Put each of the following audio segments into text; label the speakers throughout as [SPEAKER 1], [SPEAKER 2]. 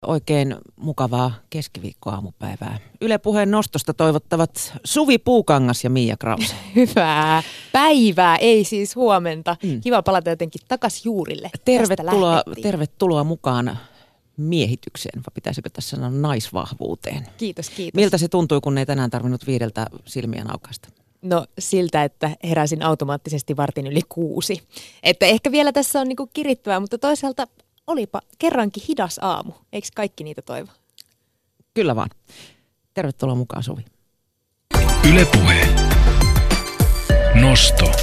[SPEAKER 1] Oikein mukavaa keskiviikkoaamupäivää. Yle Puheen nostosta toivottavat Suvi Puukangas ja Mia Krause.
[SPEAKER 2] Hyvää päivää, ei siis huomenta. Kiva palata jotenkin takaisin juurille.
[SPEAKER 1] Tervetuloa mukaan miehitykseen, vai pitäisikö tässä sanoa naisvahvuuteen?
[SPEAKER 2] Kiitos.
[SPEAKER 1] Miltä se tuntui, kun ei tänään tarvinnut 5 silmiä aukaista?
[SPEAKER 2] No siltä, että heräsin automaattisesti 5:45. Että ehkä vielä tässä on niinku kirittävää, mutta toisaalta olipa kerrankin hidas aamu. Eikö kaikki niitä toivo?
[SPEAKER 1] Kyllä vaan. Tervetuloa mukaan, Suvi.
[SPEAKER 3] Yle Puhe. Nosto.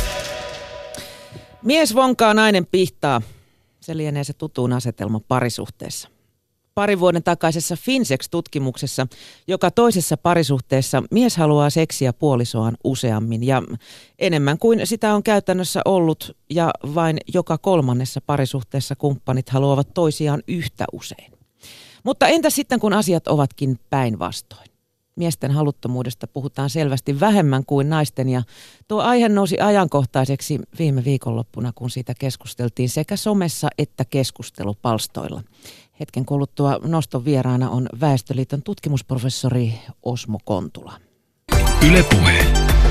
[SPEAKER 1] Mies vonkaa, nainen pihtaa. Se lienee se tutuun asetelma parisuhteessa. 2 vuoden takaisessa Finsex-tutkimuksessa joka toisessa parisuhteessa mies haluaa seksiä puolisoaan useammin ja enemmän kuin sitä on käytännössä ollut, ja vain joka 3. parisuhteessa kumppanit haluavat toisiaan yhtä usein. Mutta entä sitten, kun asiat ovatkin päinvastoin? Miesten haluttomuudesta puhutaan selvästi vähemmän kuin naisten, ja tuo aihe nousi ajankohtaiseksi viime viikonloppuna, kun siitä keskusteltiin sekä somessa että keskustelupalstoilla. Hetken kuluttua noston vieraana on Väestöliiton tutkimusprofessori Osmo Kontula.
[SPEAKER 3] Yle Puhe.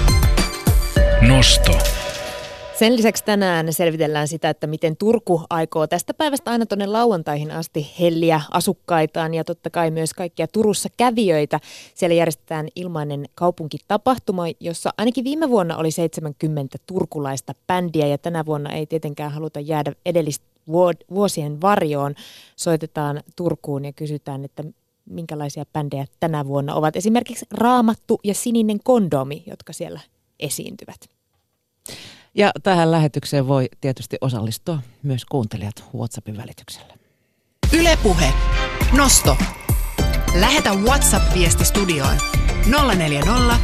[SPEAKER 3] Nosto.
[SPEAKER 2] Sen lisäksi tänään selvitellään sitä, että miten Turku aikoo tästä päivästä aina tuonne lauantaihin asti helliä asukkaitaan ja totta kai myös kaikkia Turussa kävijöitä. Siellä järjestetään ilmainen kaupunkitapahtuma, jossa ainakin viime vuonna oli 70 turkulaista bändiä ja tänä vuonna ei tietenkään haluta jäädä edellistä vuosien varjoon. Soitetaan Turkuun ja kysytään, että minkälaisia bändejä tänä vuonna ovat. Esimerkiksi Raamattu ja Sininen kondomi, jotka siellä esiintyvät.
[SPEAKER 1] Ja tähän lähetykseen voi tietysti osallistua myös kuuntelijat WhatsAppin välityksellä.
[SPEAKER 4] Yle Puhe. Nosto. Lähetä WhatsApp-viesti studioon 040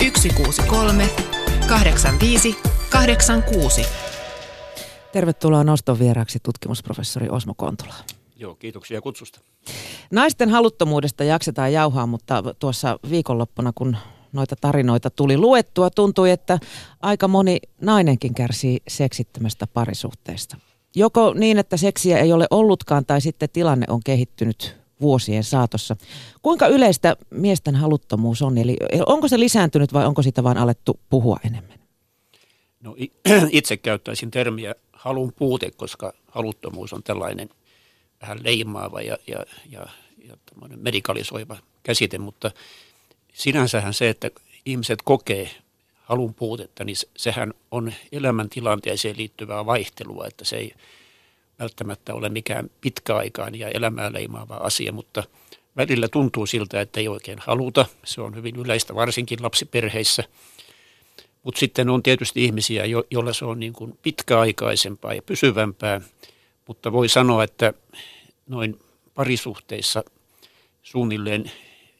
[SPEAKER 4] 163 85 86.
[SPEAKER 1] Tervetuloa noston vieraaksi tutkimusprofessori Osmo Kontula.
[SPEAKER 5] Joo, kiitoksia kutsusta.
[SPEAKER 1] Naisten haluttomuudesta jaksetaan jauhaa, mutta tuossa viikonloppuna, kun noita tarinoita tuli luettua, tuntui, että aika moni nainenkin kärsii seksittömästä parisuhteesta. Joko niin, että seksiä ei ole ollutkaan, tai sitten tilanne on kehittynyt vuosien saatossa. Kuinka yleistä miesten haluttomuus on? Eli onko se lisääntynyt vai onko sitä vaan alettu puhua enemmän?
[SPEAKER 5] No, itse käyttäisin termiä halun puute, koska haluttomuus on tällainen vähän leimaava ja medikalisoiva käsite, mutta sinänsähän se, että ihmiset kokee halun puutetta, niin sehän on elämäntilanteeseen liittyvää vaihtelua, että se ei välttämättä ole mikään pitkäaikainen ja elämää leimaava asia, mutta välillä tuntuu siltä, että ei oikein haluta. Se on hyvin yleistä, varsinkin lapsiperheissä. Mutta sitten on tietysti ihmisiä, joilla se on niin kuin pitkäaikaisempaa ja pysyvämpää, mutta voi sanoa, että noin parisuhteissa suunnilleen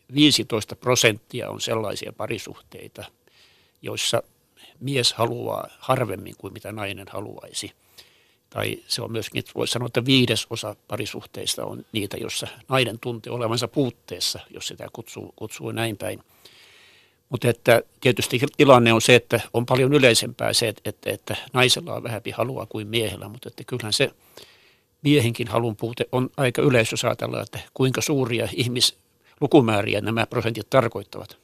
[SPEAKER 5] 15% on sellaisia parisuhteita, joissa mies haluaa harvemmin kuin mitä nainen haluaisi. Tai se on myöskin, että voisi sanoa, että 1/5 parisuhteista on niitä, jossa nainen tuntee olevansa puutteessa, jos sitä kutsuu näin päin. Mutta että tietysti tilanne on se, että on paljon yleisempää se, että naisella on vähempi halua kuin miehellä, mutta että kyllähän se miehenkin halun puute on aika yleis, jos ajatellaan, että kuinka suuria lukumääriä nämä prosentit tarkoittavat.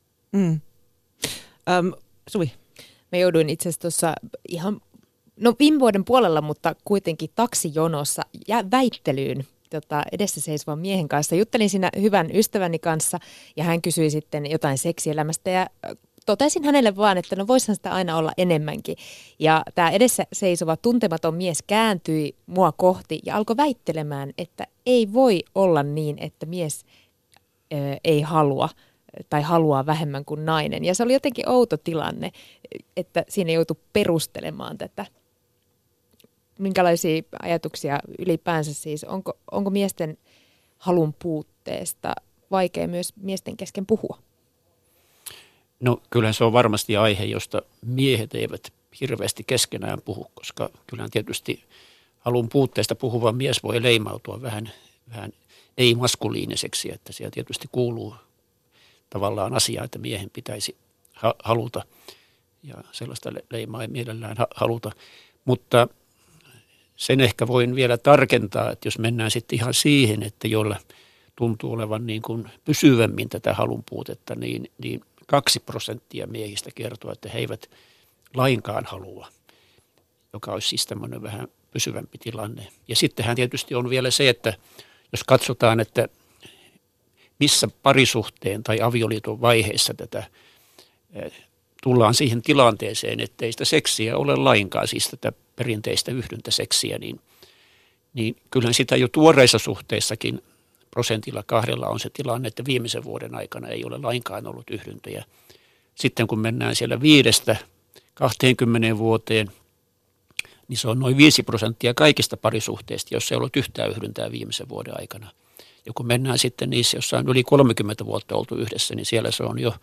[SPEAKER 1] Suvi?
[SPEAKER 2] Mä jouduin itse asiassa tuossa ihan, viime vuoden puolella, mutta kuitenkin taksijonossa ja väittelyyn edessä seisovan miehen kanssa. Juttelin siinä hyvän ystäväni kanssa ja hän kysyi sitten jotain seksielämästä ja totesin hänelle vaan, että no voisihan sitä aina olla enemmänkin. Ja tämä edessä seisova tuntematon mies kääntyi mua kohti ja alkoi väittelemään, että ei voi olla niin, että mies ei halua tai haluaa vähemmän kuin nainen. Ja se oli jotenkin outo tilanne, että siinä joutui perustelemaan tätä. Minkälaisia ajatuksia ylipäänsä siis? Onko miesten halun puutteesta vaikea myös miesten kesken puhua?
[SPEAKER 5] No kyllähän se on varmasti aihe, josta miehet eivät hirveästi keskenään puhu, koska kyllähän tietysti halun puutteesta puhuva mies voi leimautua vähän ei-maskuliiniseksi, että siellä tietysti kuuluu tavallaan asiaa, että miehen pitäisi haluta ja sellaista leimaa ei mielellään haluta, mutta sen ehkä voin vielä tarkentaa, että jos mennään sitten ihan siihen, että tuntuu olevan niin kuin pysyvämmin tätä halunpuutetta, niin 2% miehistä kertoo, että he eivät lainkaan halua, joka olisi siis tämmöinen vähän pysyvämpi tilanne. Ja sittenhän tietysti on vielä se, että jos katsotaan, että missä parisuhteen tai avioliiton vaiheessa tätä tullaan siihen tilanteeseen, ettei sitä seksiä ole lainkaan, siis tätä perinteistä yhdyntäseksiä, niin kyllähän sitä jo tuoreissa suhteissakin 2% on se tilanne, että viimeisen vuoden aikana ei ole lainkaan ollut yhdyntöjä. Sitten kun mennään siellä 5-20 vuoteen, niin se on noin 5% kaikista parisuhteista, jos ei ollut yhtään yhdyntää viimeisen vuoden aikana. Ja kun mennään sitten niissä, jossa on yli 30 vuotta oltu yhdessä, niin siellä se on jo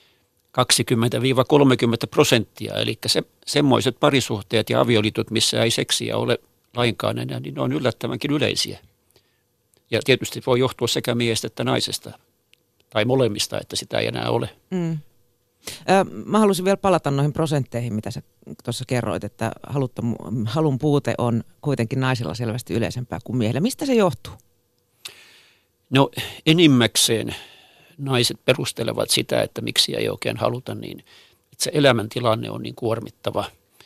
[SPEAKER 5] 20-30%. Eli semmoiset parisuhteet ja avioliitot, missä ei seksiä ole lainkaan enää, niin ne on yllättävänkin yleisiä. Ja tietysti voi johtua sekä miehestä että naisesta, tai molemmista, että sitä ei enää ole.
[SPEAKER 1] Mä haluaisin vielä palata noihin prosentteihin, mitä sä tuossa kerroit, että halun puute on kuitenkin naisilla selvästi yleisempää kuin miehillä. Mistä se johtuu?
[SPEAKER 5] No enimmäkseen naiset perustelevat sitä, että miksi ei oikein haluta, niin että se elämäntilanne on niin kuormittava.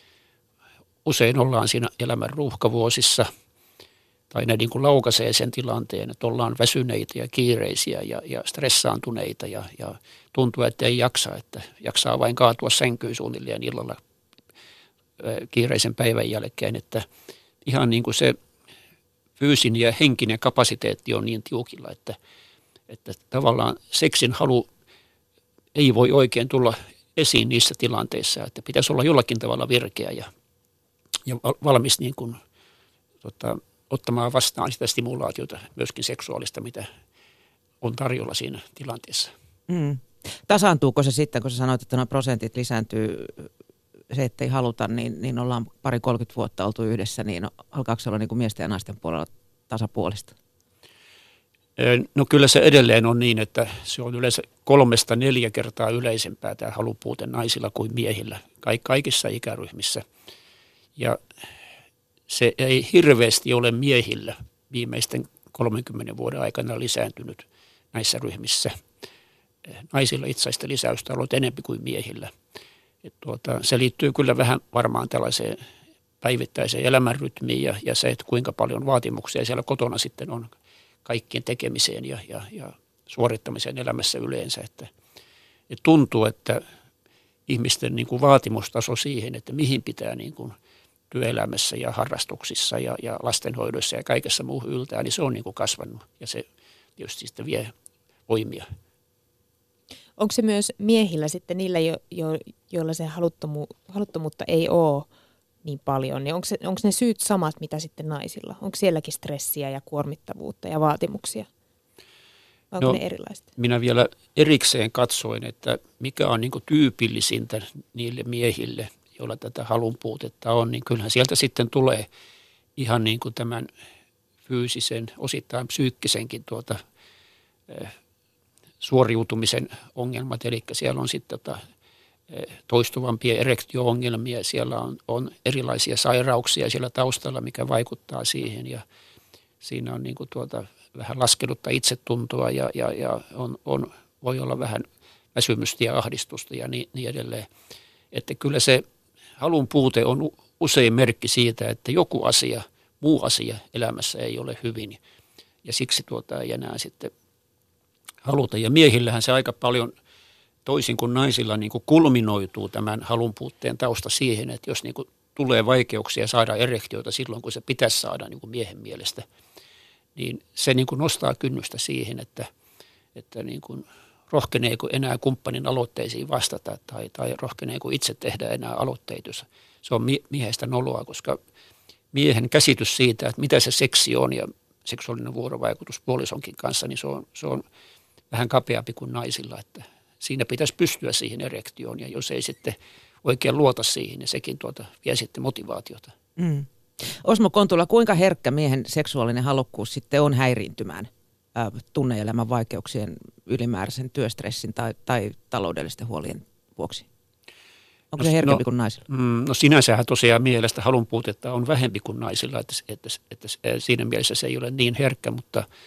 [SPEAKER 5] Usein ollaan siinä elämän ruuhkavuosissa, tai ne niin kuin laukaisee sen tilanteen, että ollaan väsyneitä ja kiireisiä ja stressaantuneita ja tuntuu, että ei jaksa, että jaksaa vain kaatua sänkyyn suunnilleen illalla kiireisen päivän jälkeen, että ihan niin kuin se fyysinen ja henkinen kapasiteetti on niin tiukilla, että tavallaan seksin halu ei voi oikein tulla esiin niissä tilanteissa, että pitäisi olla jollakin tavalla virkeä ja valmis niin kuin, ottamaan vastaan sitä stimulaatiota, myöskin seksuaalista, mitä on tarjolla siinä tilanteessa.
[SPEAKER 1] Tasaantuuko se sitten, kun sä sanoit, että nuo prosentit lisääntyy, se, että ei haluta, niin ollaan 30 vuotta oltu yhdessä, niin alkaako se olla niin kuin miesten ja naisten puolella tasapuolista?
[SPEAKER 5] No kyllä se edelleen on niin, että se on yleensä 3-4 kertaa yleisempää tämä halupuute naisilla kuin miehillä, kaikissa ikäryhmissä. Ja se ei hirveästi ole miehillä viimeisten 30 vuoden aikana lisääntynyt näissä ryhmissä. Naisilla itse asiassa lisäystä on ollut enemmän kuin miehillä. Se liittyy kyllä vähän varmaan tällaiseen päivittäiseen elämänrytmiin ja se, että kuinka paljon vaatimuksia siellä kotona sitten on kaikkien tekemiseen ja suorittamiseen elämässä yleensä. Että tuntuu, että ihmisten niin kuin vaatimustaso siihen, että mihin pitää niin kuin työelämässä ja harrastuksissa ja lastenhoidossa ja kaikessa muuhun yltää, niin se on niin kuin kasvanut ja se tietysti sitten vie voimia.
[SPEAKER 2] Onko se myös miehillä sitten niillä, joilla se haluttomuutta ei ole niin paljon, niin onko ne syyt samat, mitä sitten naisilla? Onko sielläkin stressiä ja kuormittavuutta ja vaatimuksia? Onko ne erilaiset?
[SPEAKER 5] Minä vielä erikseen katsoin, että mikä on niin kuin tyypillisintä niille miehille, joilla tätä halunpuutetta on, niin kyllähän sieltä sitten tulee ihan niin kuin tämän fyysisen, osittain psyykkisenkin suoriutumisen ongelmat, eli siellä on sitten toistuvampia erektio-ongelmia, siellä on erilaisia sairauksia siellä taustalla, mikä vaikuttaa siihen, ja siinä on niin kuin vähän laskenutta itsetuntoa, ja voi olla vähän väsymystä ja ahdistusta ja niin edelleen. Että kyllä se halun puute on usein merkki siitä, että joku asia, muu asia elämässä ei ole hyvin, ja siksi ei enää sitten haluta. Ja miehillähän se aika paljon toisin kuin naisilla niin kuin kulminoituu tämän halunpuutteen tausta siihen, että jos niin kuin tulee vaikeuksia saada erektioita silloin, kun se pitäisi saada niin kuin miehen mielestä, niin se niin kuin nostaa kynnystä siihen, että niin kuin rohkeneeko enää kumppanin aloitteisiin vastata tai rohkeneeko itse tehdä enää aloitteita. Se on miehestä noloa, koska miehen käsitys siitä, että mitä se seksi on ja seksuaalinen vuorovaikutus puolisonkin kanssa, niin se on vähän kapeampi kuin naisilla, että siinä pitäisi pystyä siihen erektioon, ja jos ei sitten oikein luota siihen, niin sekin vie sitten motivaatiota.
[SPEAKER 1] Osmo Kontula, kuinka herkkä miehen seksuaalinen halukkuus sitten on häiriintymään tunne-elämän vaikeuksien, ylimääräisen työstressin tai taloudellisten huolien vuoksi? Onko se herkempi kuin naisilla?
[SPEAKER 5] No sinänsähän tosiaan mielestä halunpuutetta on vähempi kuin naisilla, että siinä mielessä se ei ole niin herkkä, mutta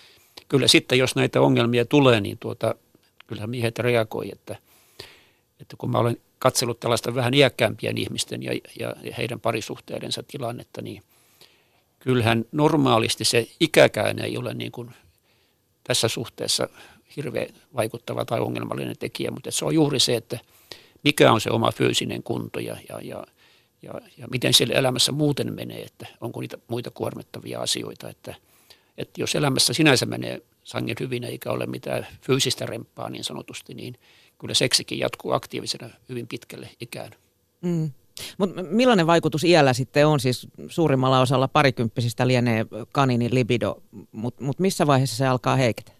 [SPEAKER 5] kyllä sitten, jos näitä ongelmia tulee, niin kyllähän miehet reagoi, että kun mä olen katsellut tällaista vähän iäkkäämpien ihmisten ja heidän parisuhteidensa tilannetta, niin kyllähän normaalisti se ikäkään ei ole niin kuin tässä suhteessa hirveän vaikuttava tai ongelmallinen tekijä, mutta se on juuri se, että mikä on se oma fyysinen kunto ja miten siellä elämässä muuten menee, että onko niitä muita kuormittavia asioita, että jos elämässä sinänsä menee sangen hyvin eikä ole mitään fyysistä remppaa niin sanotusti, niin kyllä seksikin jatkuu aktiivisena hyvin pitkälle ikään.
[SPEAKER 1] Mutta millainen vaikutus iällä sitten on? Siis suurimmalla osalla parikymppisistä lienee kaninin libido, mutta missä vaiheessa se alkaa heiketä?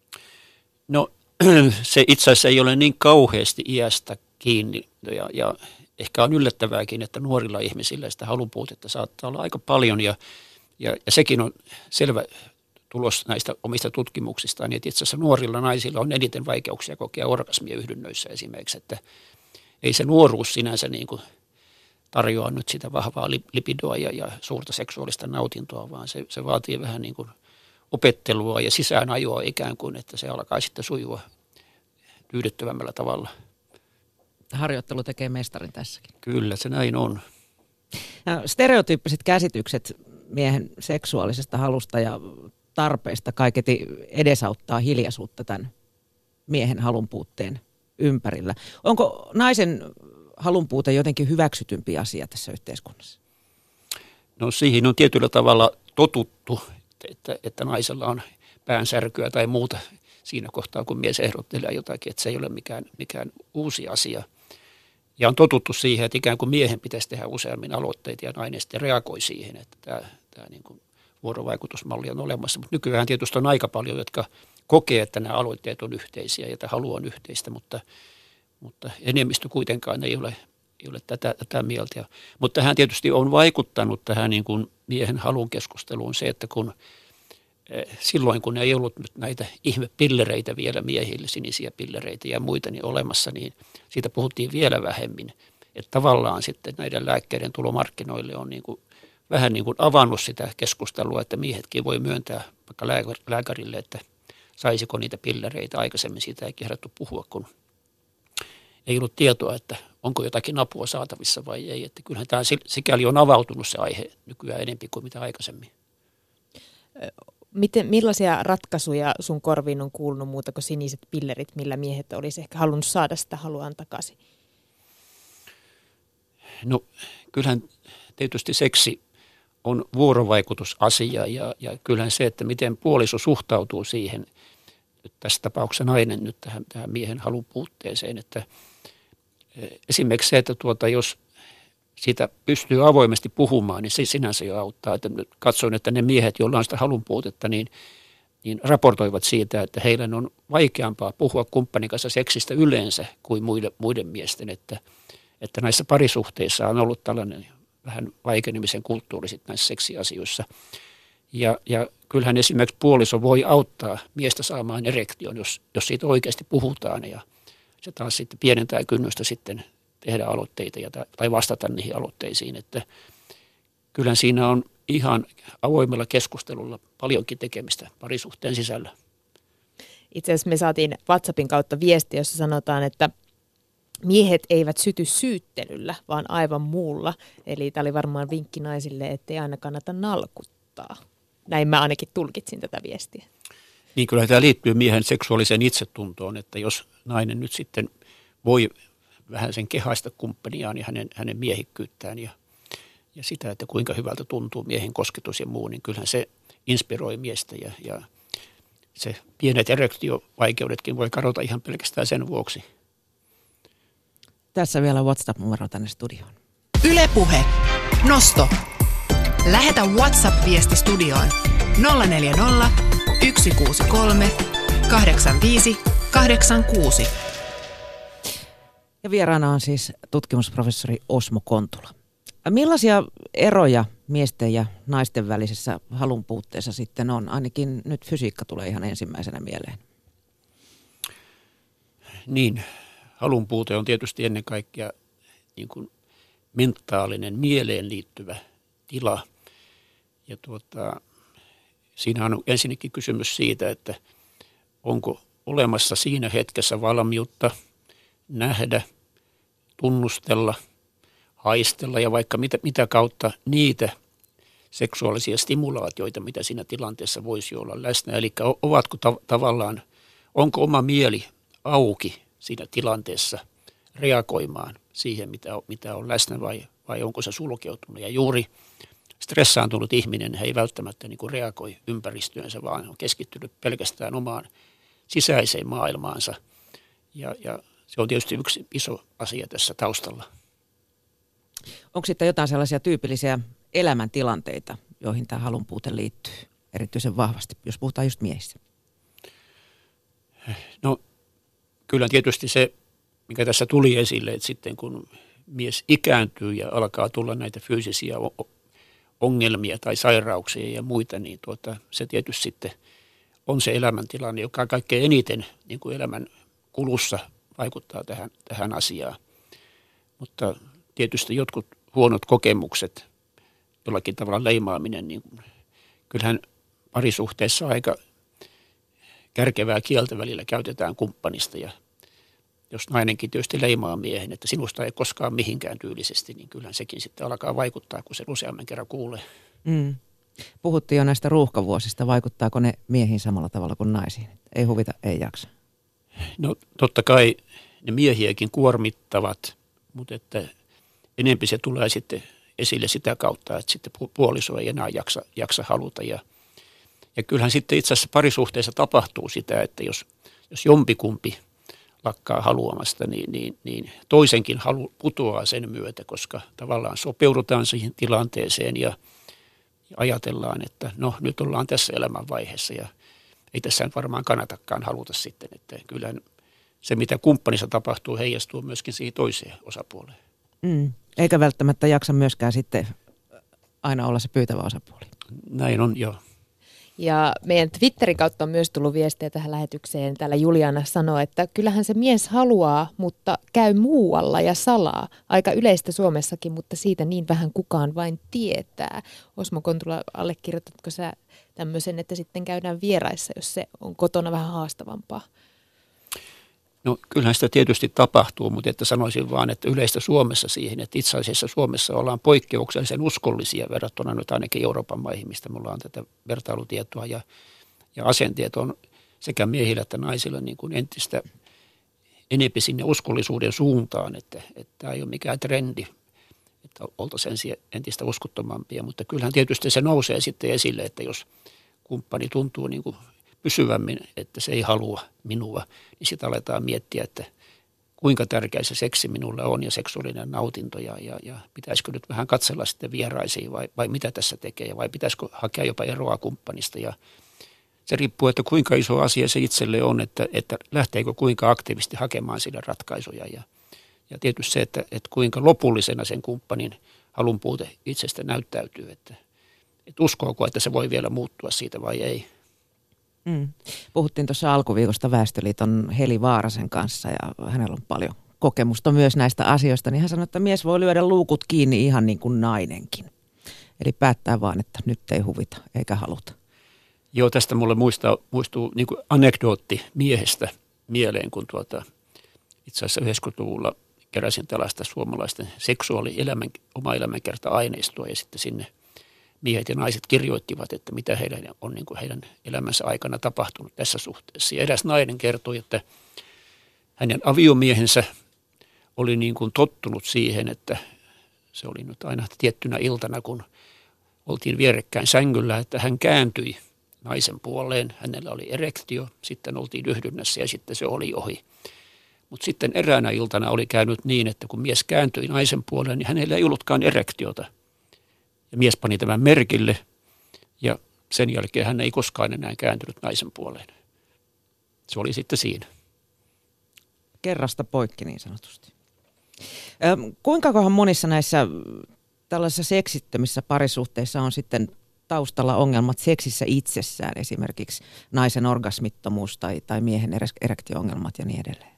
[SPEAKER 5] No se itse asiassa ei ole niin kauheasti iästä kiinni ja ehkä on yllättävääkin, että nuorilla ihmisillä sitä halunpuutetta saattaa olla aika paljon ja sekin on selvä tulos näistä omista tutkimuksistaan, että itse asiassa nuorilla naisilla on eniten vaikeuksia kokea orgasmia yhdynnöissä esimerkiksi, että ei se nuoruus sinänsä niin kuin tarjoa nyt sitä vahvaa lipidoa ja suurta seksuaalista nautintoa, vaan se vaatii vähän niin kuin opettelua ja sisäänajoa ikään kuin, että se alkaa sitten sujua tyydyttävämmällä tavalla.
[SPEAKER 1] Harjoittelu tekee mestarin tässäkin.
[SPEAKER 5] Kyllä, se näin on.
[SPEAKER 1] Stereotyyppiset käsitykset miehen seksuaalisesta halusta ja tarpeista kaiketi edesauttaa hiljaisuutta tämän miehen halunpuutteen ympärillä. Onko naisen halunpuute jotenkin hyväksytympi asia tässä yhteiskunnassa?
[SPEAKER 5] No siihen on tietyllä tavalla totuttu, että naisella on päänsärkyä tai muuta siinä kohtaa, kun mies ehdottelee jotakin, että se ei ole mikään uusi asia. Ja on totuttu siihen, että ikään kuin miehen pitäisi tehdä useammin aloitteita ja nainen sitten reagoi siihen, että tämä niin kuin vuorovaikutusmalli on olemassa. Mutta nykyään tietysti on aika paljon, jotka kokee, että nämä aloitteet on yhteisiä ja että halu on yhteistä, mutta enemmistö kuitenkaan ei ole tätä mieltä. Mutta tähän tietysti on vaikuttanut tähän niin kuin miehen halun keskusteluun se, että silloin kun ei ollut nyt näitä ihmepillereitä vielä miehille, sinisiä pillereitä ja muita niin olemassa, niin siitä puhuttiin vielä vähemmin. Että tavallaan sitten näiden lääkkeiden tulo markkinoille on niin kuin, vähän niin kuin avannut sitä keskustelua, että miehetkin voi myöntää vaikka lääkärille, että saisiko niitä pillereitä. Aikaisemmin siitä ei kehdattu puhua, kun ei ollut tietoa, että onko jotakin apua saatavissa vai ei. Että kyllähän tämä sikäli on avautunut se aihe nykyään enemmän kuin mitä aikaisemmin.
[SPEAKER 2] Millaisia ratkaisuja sun korviin on kuulunut muuta kuin siniset pillerit, millä miehet olisi ehkä halunnut saada sitä haluaan takaisin? No kyllähän tietysti seksi on vuorovaikutusasia ja kyllähän se, että miten puoliso suhtautuu siihen, nyt tässä tapauksessa nainen nyt tähän miehen halun puutteeseen, että esimerkiksi se, että jos siitä pystyy avoimesti puhumaan, niin se sinänsä jo auttaa. Että katsoin, että ne miehet, joilla on sitä halunpuutetta, niin raportoivat siitä, että heidän on vaikeampaa puhua kumppanin kanssa seksistä yleensä kuin muiden miesten. Että näissä parisuhteissa on ollut tällainen vähän vaikenemisen kulttuuri sitten näissä seksiasioissa. Ja kyllähän esimerkiksi puoliso voi auttaa miestä saamaan erektion, jos siitä oikeasti puhutaan. Ja se taas sitten pienentää kynnystä sitten tehdä aloitteita tai vastata niihin aloitteisiin. Että kyllähän siinä on ihan avoimella keskustelulla paljonkin tekemistä parisuhteen sisällä. Itse asiassa me saatiin WhatsAppin kautta viesti, jossa sanotaan, että miehet eivät syty syyttelyllä, vaan aivan muulla. Eli tämä oli varmaan vinkki naisille, ettei aina kannata nalkuttaa. Näin mä ainakin tulkitsin tätä viestiä.
[SPEAKER 5] Niin kyllä tämä liittyy miehen seksuaaliseen itsetuntoon, että jos nainen nyt sitten voi vähän sen kehaista kumppaniaan ja hänen miehikkyyttään ja sitä, että kuinka hyvältä tuntuu miehen kosketus ja muu, niin kyllähän se inspiroi miestä ja se pienet erektiovaikeudetkin voi kadota ihan pelkästään sen vuoksi.
[SPEAKER 1] Tässä vielä WhatsApp-numero tänne studioon.
[SPEAKER 4] Yle Puhe. Nosto. Lähetä WhatsApp-viesti studioon 040 163 85 86.
[SPEAKER 1] Ja vieraana on siis tutkimusprofessori Osmo Kontula. Millaisia eroja miesten ja naisten välisessä halunpuutteessa sitten on? Ainakin nyt fysiikka tulee ihan ensimmäisenä mieleen.
[SPEAKER 5] Niin, halunpuute on tietysti ennen kaikkea niin kuin mentaalinen, mieleen liittyvä tila. Ja Siinä on ensinnäkin kysymys siitä, että onko olemassa siinä hetkessä valmiutta nähdä, tunnustella, haistella ja vaikka mitä kautta niitä seksuaalisia stimulaatioita, mitä siinä tilanteessa voisi olla läsnä. Eli ovatko tavallaan, onko oma mieli auki siinä tilanteessa reagoimaan siihen, mitä on läsnä vai onko se sulkeutunut. Ja juuri stressaantunut ihminen ei välttämättä niin kuin reagoi ympäristöönsä, vaan on keskittynyt pelkästään omaan sisäiseen maailmaansa. Ja se on tietysti yksi iso asia tässä taustalla.
[SPEAKER 1] Onko sitten jotain sellaisia tyypillisiä elämäntilanteita, joihin tämä halun puute liittyy erityisen vahvasti, jos puhutaan just miehistä?
[SPEAKER 5] No kyllä tietysti se, mikä tässä tuli esille, että sitten kun mies ikääntyy ja alkaa tulla näitä fyysisiä ongelmia tai sairauksia ja muita, niin se tietysti sitten on se elämäntilanne, joka kaikkein eniten niin kuin elämän kulussa vaikuttaa tähän asiaan. Mutta tietysti jotkut huonot kokemukset, jollakin tavalla leimaaminen, niin kyllähän parisuhteessa aika kärkevää kieltä välillä käytetään kumppanista. Ja jos nainenkin tietysti leimaa miehen, että sinusta ei koskaan mihinkään tyylisesti, niin kyllähän sekin sitten alkaa vaikuttaa, kun se useamman kerran kuulee.
[SPEAKER 1] Puhuttiin jo näistä ruuhkavuosista. Vaikuttaako ne miehiin samalla tavalla kuin naisiin? Ei huvita, ei jaksa.
[SPEAKER 5] No totta kai ne miehiäkin kuormittavat, mutta että enempi se tulee sitten esille sitä kautta, että sitten puoliso ei enää jaksa haluta. Ja kyllähän sitten itse asiassa parisuhteessa tapahtuu sitä, että jos jompikumpi lakkaa haluamasta, niin toisenkin halu putoaa sen myötä, koska tavallaan sopeudutaan siihen tilanteeseen ja ajatellaan, että no nyt ollaan tässä elämänvaiheessa ja ei tässä varmaan kannatakaan haluta sitten, että kyllähän se mitä kumppanissa tapahtuu heijastuu myöskin siihen toiseen osapuoleen.
[SPEAKER 1] Eikä välttämättä jaksa myöskään sitten aina olla se pyytävä osapuoli.
[SPEAKER 5] Näin on, joo.
[SPEAKER 2] Ja meidän Twitterin kautta on myös tullut viestejä tähän lähetykseen. Täällä Juliana sanoo, että kyllähän se mies haluaa, mutta käy muualla ja salaa. Aika yleistä Suomessakin, mutta siitä niin vähän kukaan vain tietää. Osmo Kontula, allekirjoitatko sä tämmöisen, että sitten käydään vieraissa, jos se on kotona vähän haastavampaa?
[SPEAKER 5] No kyllähän sitä tietysti tapahtuu, mutta että sanoisin vaan, että yleistä Suomessa siihen, että itse asiassa Suomessa ollaan poikkeuksellisen uskollisia verrattuna nyt ainakin Euroopan maihin, mistä mulla on tätä vertailutietoa ja asenteet on sekä miehillä että naisilla niin kuin entistä enemmän sinne uskollisuuden suuntaan, että tämä ei ole mikään trendi, että oltaisiin entistä uskottomampia, mutta kyllähän tietysti se nousee sitten esille, että jos kumppani tuntuu niin kuin pysyvämmin, että se ei halua minua, niin sitä aletaan miettiä, että kuinka tärkeä se seksi minulle on ja seksuaalinen nautinto ja pitäisikö nyt vähän katsella sitten vieraisiin vai mitä tässä tekee vai pitäisikö hakea jopa eroa kumppanista ja se riippuu, että kuinka iso asia se itselle on, että lähteekö kuinka aktiivisesti hakemaan sille ratkaisuja ja tietysti se, että kuinka lopullisena sen kumppanin halun puute itsestä näyttäytyy, että uskooko, että se voi vielä muuttua siitä vai ei.
[SPEAKER 1] Puhuttiin tuossa alkuviikosta Väestöliiton Heli Vaarasen kanssa ja hänellä on paljon kokemusta myös näistä asioista, niin hän sanoi, että mies voi lyödä luukut kiinni ihan niin kuin nainenkin. Eli päättää vaan, että nyt ei huvita eikä haluta.
[SPEAKER 5] Joo, tästä mulle muistuu niin kuin anekdootti miehestä mieleen, kun itse asiassa 90-luvulla keräsin tällaista suomalaisten oma elämänkerta-aineistoa ja sitten sinne miehet ja naiset kirjoittivat, että mitä heidän on niin kuin heidän elämänsä aikana tapahtunut tässä suhteessa. Ja eräs nainen kertoi, että hänen aviomiehensä oli niin kuin tottunut siihen, että se oli nyt aina tiettynä iltana, kun oltiin vierekkäin sängyllä, että hän kääntyi naisen puoleen. Hänellä oli erektio, sitten oltiin yhdynnässä ja sitten se oli ohi. Mutta sitten eräänä iltana oli käynyt niin, että kun mies kääntyi naisen puoleen, niin hänellä ei ollutkaan erektiota. Ja mies pani tämän merkille ja sen jälkeen hän ei koskaan enää kääntynyt naisen puoleen. Se oli sitten siinä.
[SPEAKER 1] Kerrasta poikki niin sanotusti. Kuinkakohan monissa näissä tällaisissa seksittömissä parisuhteissa on sitten taustalla ongelmat seksissä itsessään, esimerkiksi naisen orgasmittomuus tai miehen erektio-ongelmat ja niin edelleen?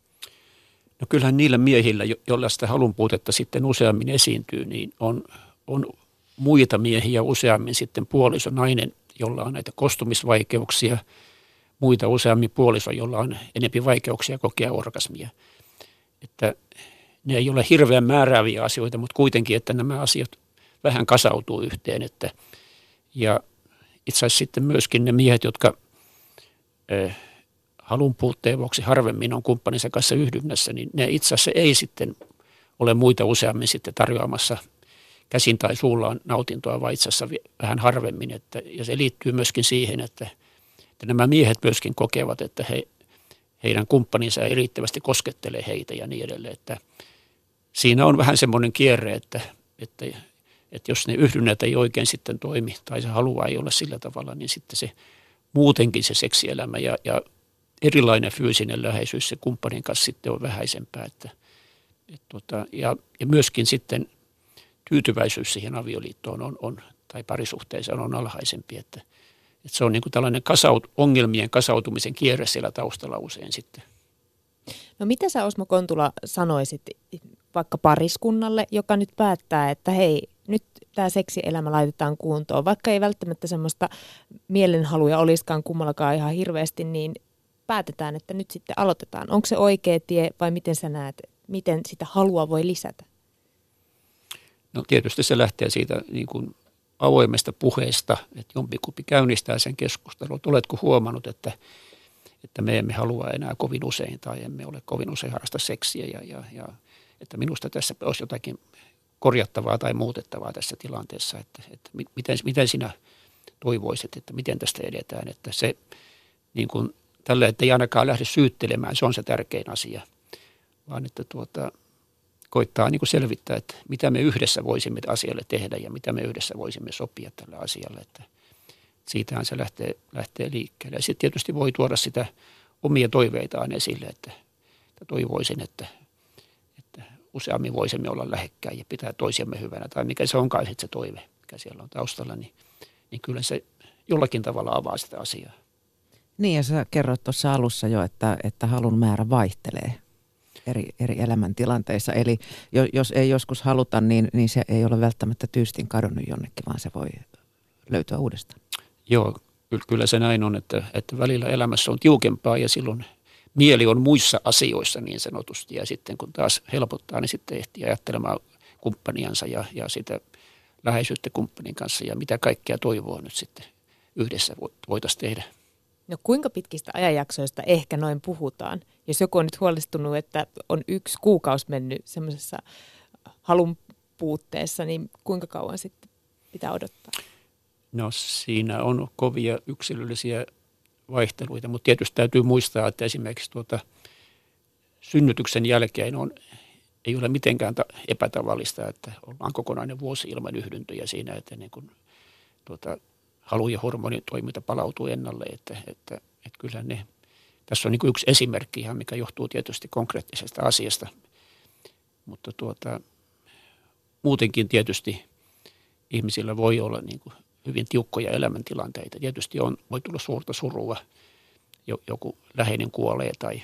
[SPEAKER 5] No kyllähän niillä miehillä, joilla sitä halunpuutetta sitten useammin esiintyy, niin on muita miehiä useammin sitten puoliso, nainen jolla on näitä kostumisvaikeuksia, muita useammin puoliso, jolla on enemmän vaikeuksia kokea orgasmia. Että ne ei ole hirveän määrääviä asioita, mutta kuitenkin, että nämä asiat vähän kasautuu yhteen. Ja itse asiassa sitten myöskin ne miehet, jotka halun puutteen vuoksi harvemmin on kumppaninsa kanssa yhdynnässä, niin ne itse asiassa ei sitten ole muita useammin sitten tarjoamassa käsin tai suullaan nautintoa, vaan itse asiassa vähän harvemmin. Ja se liittyy myöskin siihen, että nämä miehet myöskin kokevat, että heidän kumppaninsa ei riittävästi koskettele heitä ja niin edelleen. Että siinä on vähän semmoinen kierre, että jos ne yhdynnät ei oikein sitten toimi tai se halua ei ole sillä tavalla, niin sitten se muutenkin se seksielämä ja erilainen fyysinen läheisyys se kumppanin kanssa sitten on vähäisempää. Ja myöskin sitten tyytyväisyys siihen avioliittoon on tai parisuhteeseen on alhaisempi, että se on niin kuin tällainen ongelmien kasautumisen kierre siellä taustalla usein sitten.
[SPEAKER 2] No mitä sä, Osmo Kontula, sanoisit vaikka pariskunnalle, joka nyt päättää, että hei, nyt tämä seksielämä laitetaan kuntoon, vaikka ei välttämättä semmoista mielenhaluja olisikaan kummallakaan ihan hirveästi, niin päätetään, että nyt sitten aloitetaan. Onko se oikea tie vai miten sä näet, miten sitä halua voi lisätä?
[SPEAKER 5] No tietysti se lähtee siitä niin kuin avoimesta puheesta, että jompikumpi käynnistää sen keskustelun. Oletko huomannut, että me emme halua enää kovin usein tai emme ole kovin usein harrasta seksiä ja että minusta tässä olisi jotakin korjattavaa tai muutettavaa tässä tilanteessa, että miten sinä toivoisit, että miten tästä edetään, että se niin kuin tällä, että ei ainakaan lähde syyttelemään, se on se tärkein asia, vaan että koittaa niin kuin selvittää, että mitä me yhdessä voisimme asialle tehdä ja mitä me yhdessä voisimme sopia tällä asialle, että siitähän se lähtee liikkeelle. Ja sitten tietysti voi tuoda sitä omia toiveitaan esille, että toivoisin, että useammin voisimme olla lähekkäin ja pitää toisiamme hyvänä, tai mikä se onkaan sitten se toive, mikä siellä on taustalla, niin kyllä se jollakin tavalla avaa sitä asiaa.
[SPEAKER 1] Niin, ja sä kerroit tuossa alussa jo, että halun määrä vaihtelee eri elämäntilanteissa. Eli jos ei joskus haluta, niin se ei ole välttämättä tyystin kadonnut jonnekin, vaan se voi löytyä uudestaan.
[SPEAKER 5] Joo, kyllä se näin on, että välillä elämässä on tiukempaa ja silloin mieli on muissa asioissa niin sanotusti. Ja sitten kun taas helpottaa, niin sitten ehtii ajattelemaan kumppaniansa ja sitä läheisyyttä kumppanin kanssa ja mitä kaikkea toivoa nyt sitten yhdessä voitaisiin tehdä.
[SPEAKER 2] No kuinka pitkistä ajanjaksoista ehkä noin puhutaan? Jos joku on nyt huolestunut, että on 1 kuukausi mennyt semmoisessa halun puutteessa, niin kuinka kauan sitten pitää odottaa? No
[SPEAKER 5] siinä on kovia yksilöllisiä vaihteluita, mutta tietysti täytyy muistaa, että esimerkiksi synnytyksen jälkeen ei ole mitenkään epätavallista, että ollaan kokonainen vuosi ilman yhdyntöjä siinä, että niin kun, halu- ja hormonitoiminta palautuu ennalle, että kyllä ne, tässä on niin kuin yksi esimerkki ihan, mikä johtuu tietysti konkreettisesta asiasta, mutta muutenkin tietysti ihmisillä voi olla niin kuin hyvin tiukkoja elämäntilanteita. Tietysti voi tulla suurta surua, joku läheinen kuolee tai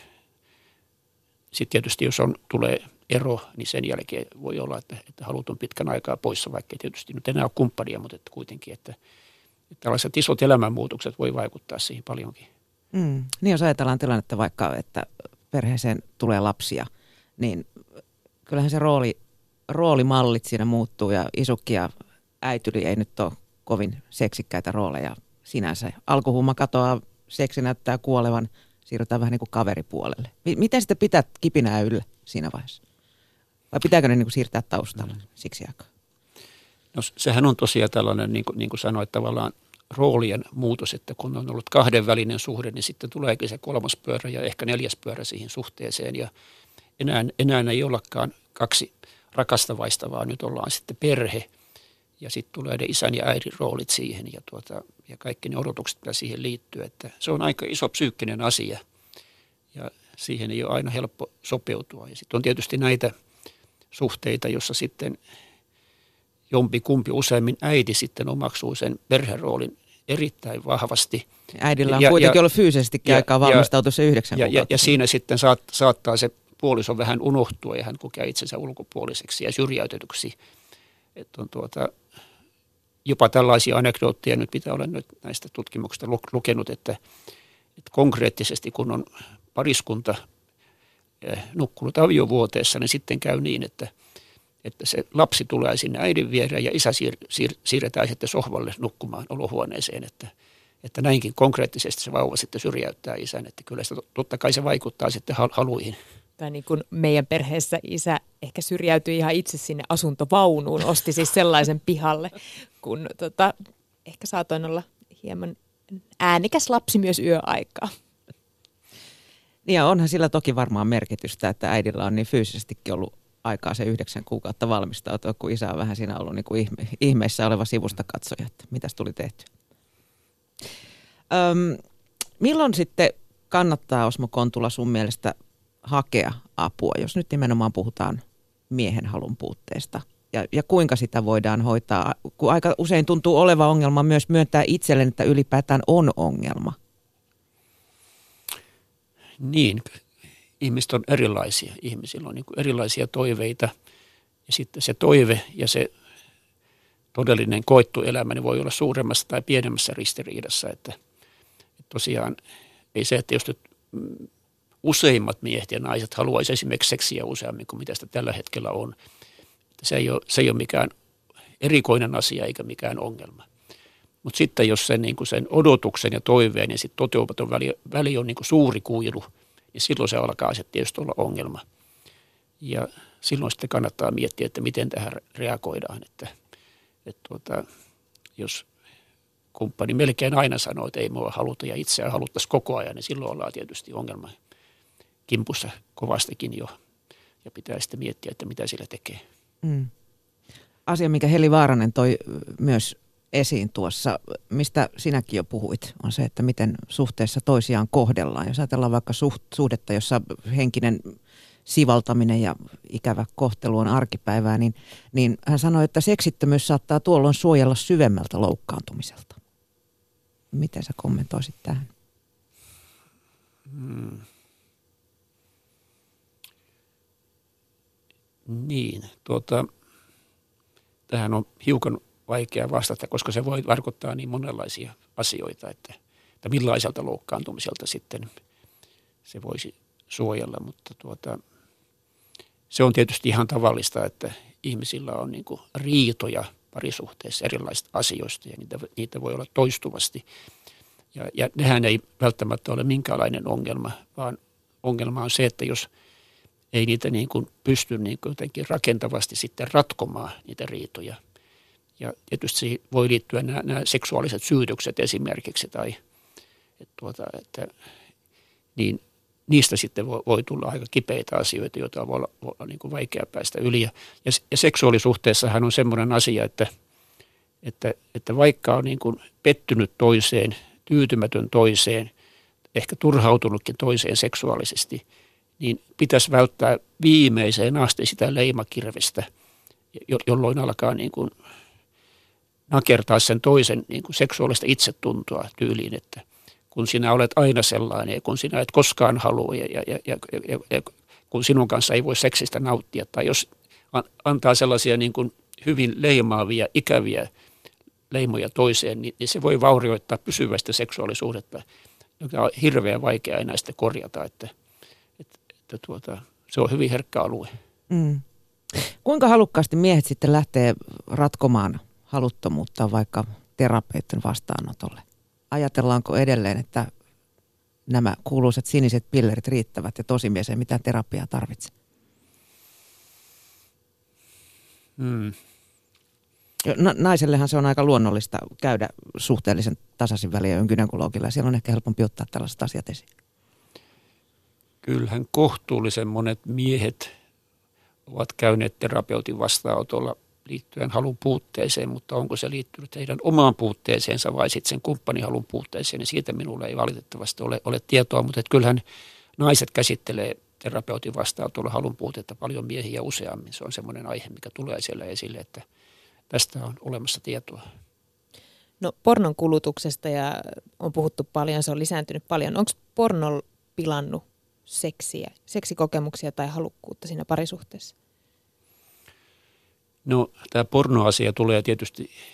[SPEAKER 5] sitten tietysti jos tulee ero, niin sen jälkeen voi olla, että halut on pitkän aikaa poissa, vaikka tietysti nyt enää ole kumppania, mutta että kuitenkin, että tällaiset isot elämänmuutokset voi vaikuttaa siihen paljonkin.
[SPEAKER 1] Niin jos ajatellaan tilannetta vaikka, että perheeseen tulee lapsia, niin kyllähän se roolimallit siinä muuttuu ja isukki ja äityli ei nyt ole kovin seksikkäitä rooleja sinänsä. Alkuhuuma katoaa, seksi näyttää kuolevan, siirrytään vähän niin kuin kaveripuolelle. Miten sitten pitää kipinää yllä siinä vaiheessa? Vai pitääkö ne niin kuin siirtää taustalle siksi aikaa?
[SPEAKER 5] No sehän on tosiaan tällainen, niin kuin sanoit, tavallaan roolien muutos, että kun on ollut kahdenvälinen suhde, niin sitten tuleekin se 3. pyörä ja ehkä 4. pyörä siihen suhteeseen. Ja enää ei ollakaan 2 rakastavaista, vaan nyt ollaan sitten perhe. Ja sitten tulee ne isän ja äidin roolit siihen ja kaikki ne odotukset, mitä siihen liittyy. Että se on aika iso psyykkinen asia ja siihen ei ole aina helppo sopeutua. Ja sitten on tietysti näitä suhteita, jossa sitten jompikumpi, useimmin äiti sitten omaksuu sen perheroolin erittäin vahvasti.
[SPEAKER 1] Äidillä on kuitenkin ollut fyysisesti aikaa valmistautua se 9 kuukautta.
[SPEAKER 5] Ja siinä sitten saattaa se puoliso vähän unohtua ja hän kokee itsensä ulkopuoliseksi ja syrjäytetyksi. Että on jopa tällaisia anekdootteja nyt pitää olla nyt näistä tutkimuksista lukenut, että konkreettisesti kun on pariskunta nukkunut aviovuoteessa, niin sitten käy niin, että se lapsi tulee sinne äidin viereen ja isä siirretään sitten sohvalle nukkumaan olohuoneeseen, että näinkin konkreettisesti se vauva sitten syrjäyttää isän, että kyllä sitä totta kai se vaikuttaa sitten haluihin.
[SPEAKER 2] Tai niin kuin meidän perheessä isä ehkä syrjäytyi ihan itse sinne asuntovaunuun, osti siis sellaisen pihalle, kun ehkä saatoin olla hieman äänikäs lapsi myös yöaikaa.
[SPEAKER 1] Ja onhan sillä toki varmaan merkitystä, että äidillä on niin fyysisestikin ollut aikaa se 9 kuukautta valmistautua, kun isä on vähän siinä ollut niin kuin ihmeissä oleva sivusta katsoja, että mitäs tuli tehty. Milloin sitten kannattaa, Osmo Kontula, sun mielestä hakea apua, jos nyt nimenomaan puhutaan miehen halun puutteesta? Ja kuinka sitä voidaan hoitaa, kun aika usein tuntuu oleva ongelma myös myöntää itselleen, että ylipäätään on ongelma?
[SPEAKER 5] Niin, ihmiset on erilaisia. Ihmisillä on niin kuin erilaisia toiveita ja sitten se toive ja se todellinen koettu elämä niin voi olla suuremmassa tai pienemmässä ristiriidassa. Että tosiaan ei se, että jos nyt useimmat miehet ja naiset haluaisi esimerkiksi seksiä useammin kuin mitä sitä tällä hetkellä on. Että se ei ole mikään erikoinen asia eikä mikään ongelma. Mutta sitten jos sen odotuksen ja toiveen ja sitten toteutumaton väli on niin kuin suuri kuilu, niin silloin se alkaa sitten tietysti olla ongelma. Ja silloin sitten kannattaa miettiä, että miten tähän reagoidaan. Että jos kumppani melkein aina sanoo, että ei mua haluta ja itseään haluttaisiin koko ajan, niin silloin ollaan tietysti ongelma kimpussa kovastikin jo. Ja pitää sitten miettiä, että mitä sillä tekee.
[SPEAKER 1] Asia, mikä Heli Vaaranen toi myös esiin tuossa, mistä sinäkin jo puhuit, on se, että miten suhteessa toisiaan kohdellaan. Jos ajatellaan vaikka suhdetta, jossa henkinen sivaltaminen ja ikävä kohtelu on arkipäivää, niin hän sanoi, että seksittömyys saattaa tuolloin suojella syvemmältä loukkaantumiselta. Miten sä kommentoisit tähän?
[SPEAKER 5] Niin, tähän on hiukan vaikea vastata, koska se voi tarkoittaa niin monenlaisia asioita, että millaiselta loukkaantumiselta sitten se voisi suojella, mutta se on tietysti ihan tavallista, että ihmisillä on niin kuin riitoja parisuhteessa erilaisista asioista ja niitä voi olla toistuvasti. Ja nehän ei välttämättä ole minkäänlainen ongelma, vaan ongelma on se, että jos ei niitä niin kuin pysty niin kuin jotenkin rakentavasti sitten ratkomaan niitä riitoja. Ja tietysti voi liittyä nämä seksuaaliset syytökset esimerkiksi, tai niin niistä sitten voi tulla aika kipeitä asioita, joita voi olla niin kuin vaikea päästä yli. Ja seksuaalisuhteessahan on semmoinen asia, että vaikka on niin kuin pettynyt toiseen, tyytymätön toiseen, ehkä turhautunutkin toiseen seksuaalisesti, niin pitäisi välttää viimeiseen asti sitä leimakirvestä, jolloin alkaa niin kuin nakertaa sen toisen niin kuin seksuaalista itsetuntoa tyyliin, että kun sinä olet aina sellainen ja kun sinä et koskaan halua ja kun sinun kanssa ei voi seksistä nauttia, tai jos antaa sellaisia niin kuin hyvin leimaavia, ikäviä leimoja toiseen, niin se voi vaurioittaa pysyvästi seksuaalisuudetta, joka on hirveän vaikea enää sitten korjata, että se on hyvin herkkä alue.
[SPEAKER 1] Kuinka halukkaasti miehet sitten lähtee ratkomaan haluttomuutta vaikka terapeutin vastaanotolle? Ajatellaanko edelleen, että nämä kuuluisat siniset pillerit riittävät ja tosimies ei mitään terapiaa tarvitse? Naisellehan se on aika luonnollista käydä suhteellisen tasaisin väliin gynekologilla ja siellä on ehkä helpompi ottaa tällaiset asiat esiin.
[SPEAKER 5] Kyllähän kohtuullisen monet miehet ovat käyneet terapeutin vastaanotolla liittyen halun puutteeseen, mutta onko se liittynyt heidän omaan puutteeseensa vai sitten sen kumppanin halun puutteeseen, niin siitä minulla ei valitettavasti ole tietoa, mutta kyllähän naiset käsittelee terapeutin vastaanotolla halun puutetta paljon miehiä useammin. Se on semmoinen aihe, mikä tulee siellä esille, että tästä on olemassa tietoa.
[SPEAKER 2] No pornon kulutuksesta ja on puhuttu paljon, se on lisääntynyt paljon. Onko porno pilannut seksikokemuksia tai halukkuutta siinä parisuhteessa?
[SPEAKER 5] No tämä pornoasia tulee tietysti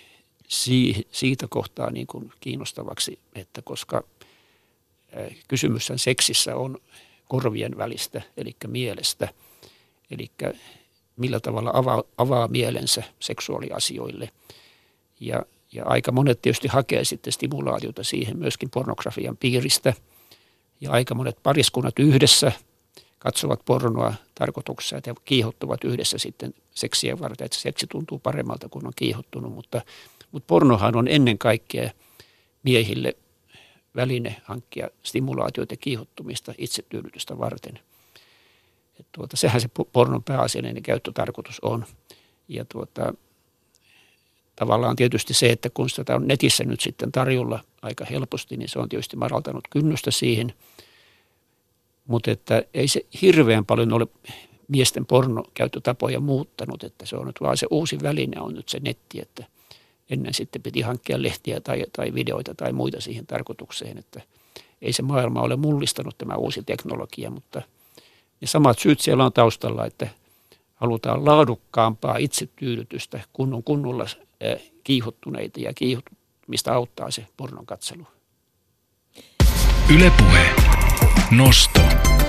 [SPEAKER 5] siitä kohtaa niin kuin kiinnostavaksi, että koska kysymyshän seksissä on korvien välistä, eli mielestä, eli millä tavalla avaa mielensä seksuaaliasioille. Ja aika monet tietysti hakee sitten stimulaatiota siihen myöskin pornografian piiristä. Ja aika monet pariskunnat yhdessä katsovat pornoa tarkoituksessa ja kiihottuvat yhdessä sitten seksiä varten, että seksi tuntuu paremmalta, kun on kiihottunut. Mutta pornohan on ennen kaikkea miehille väline hankkia stimulaatioita ja kiihottumista itsetyydytystä varten. Sehän se pornon pääasiallinen käyttötarkoitus on. Ja tavallaan tietysti se, että kun sitä on netissä nyt sitten tarjolla aika helposti, niin se on tietysti madaltanut kynnystä siihen. Mutta että ei se hirveän paljon ole miesten pornokäyttötapoja muuttanut, että se on nyt vaan se uusi väline on nyt se netti, että ennen sitten piti hankkia lehtiä tai videoita tai muita siihen tarkoitukseen, että ei se maailma ole mullistanut tämä uusi teknologia, mutta ja samat syyt siellä on taustalla, että halutaan laadukkaampaa itsetyydytystä, kun on kunnolla kiihottuneita ja kiihottumista auttaa se pornon katselu.
[SPEAKER 3] Yle Puhe. Nosto.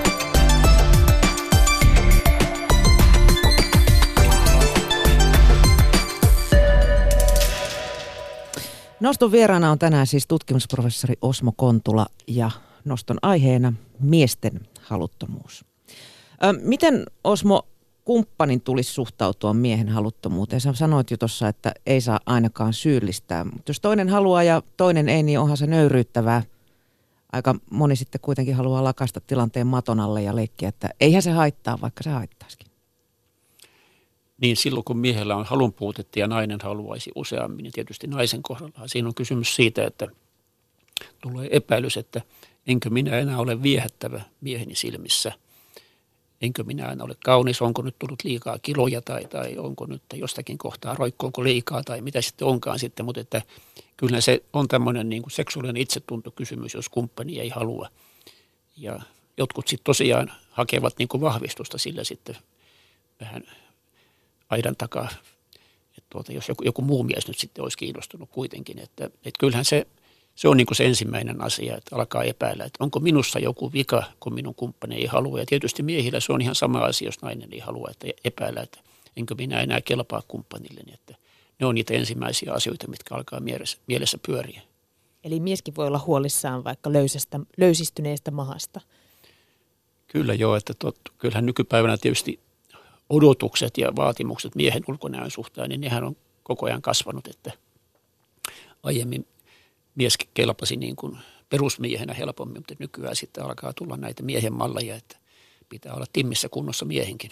[SPEAKER 1] Noston vieraana on tänään siis tutkimusprofessori Osmo Kontula ja noston aiheena miesten haluttomuus. Miten, Osmo, kumppanin tulisi suhtautua miehen haluttomuuteen? Sä sanoit jo tuossa, että ei saa ainakaan syyllistää, mutta jos toinen haluaa ja toinen ei, niin onhan se nöyryyttävää. Aika moni sitten kuitenkin haluaa lakasta tilanteen maton alle ja leikkiä, että eihän se haittaa, vaikka se haittaisikin.
[SPEAKER 5] Niin silloin, kun miehellä on halunpuutetta ja nainen haluaisi useammin, niin tietysti naisen kohdalla siinä on kysymys siitä, että tulee epäilys, että enkö minä enää ole viehättävä mieheni silmissä. Enkö minä enää ole kaunis, onko nyt tullut liikaa kiloja tai onko nyt jostakin kohtaa roikkoonko liikaa tai mitä sitten onkaan sitten. Mutta että kyllä se on tämmöinen niin kuin seksuaalinen itsetuntokysymys, jos kumppani ei halua. Ja jotkut sitten tosiaan hakevat niin kuin vahvistusta sillä sitten vähän aidan takaa, että jos joku muu mies nyt sitten olisi kiinnostunut kuitenkin, että kyllähän se on niin kuin se ensimmäinen asia, että alkaa epäillä, että onko minussa joku vika, kun minun kumppani ei halua. Ja tietysti miehillä se on ihan sama asia, jos nainen ei halua, että epäillä, että enkö minä enää kelpaa kumppanilleni. Että ne on niitä ensimmäisiä asioita, mitkä alkaa mielessä pyöriä.
[SPEAKER 2] Eli mieskin voi olla huolissaan vaikka löysistyneestä mahasta.
[SPEAKER 5] Kyllä joo, että kyllähän nykypäivänä tietysti odotukset ja vaatimukset miehen ulkonäön suhteen, niin nehän on koko ajan kasvanut, että aiemmin mies kelpasi niin kuin perusmiehenä helpommin, mutta nykyään sitten alkaa tulla näitä miehen malleja, että pitää olla timmissä kunnossa miehenkin.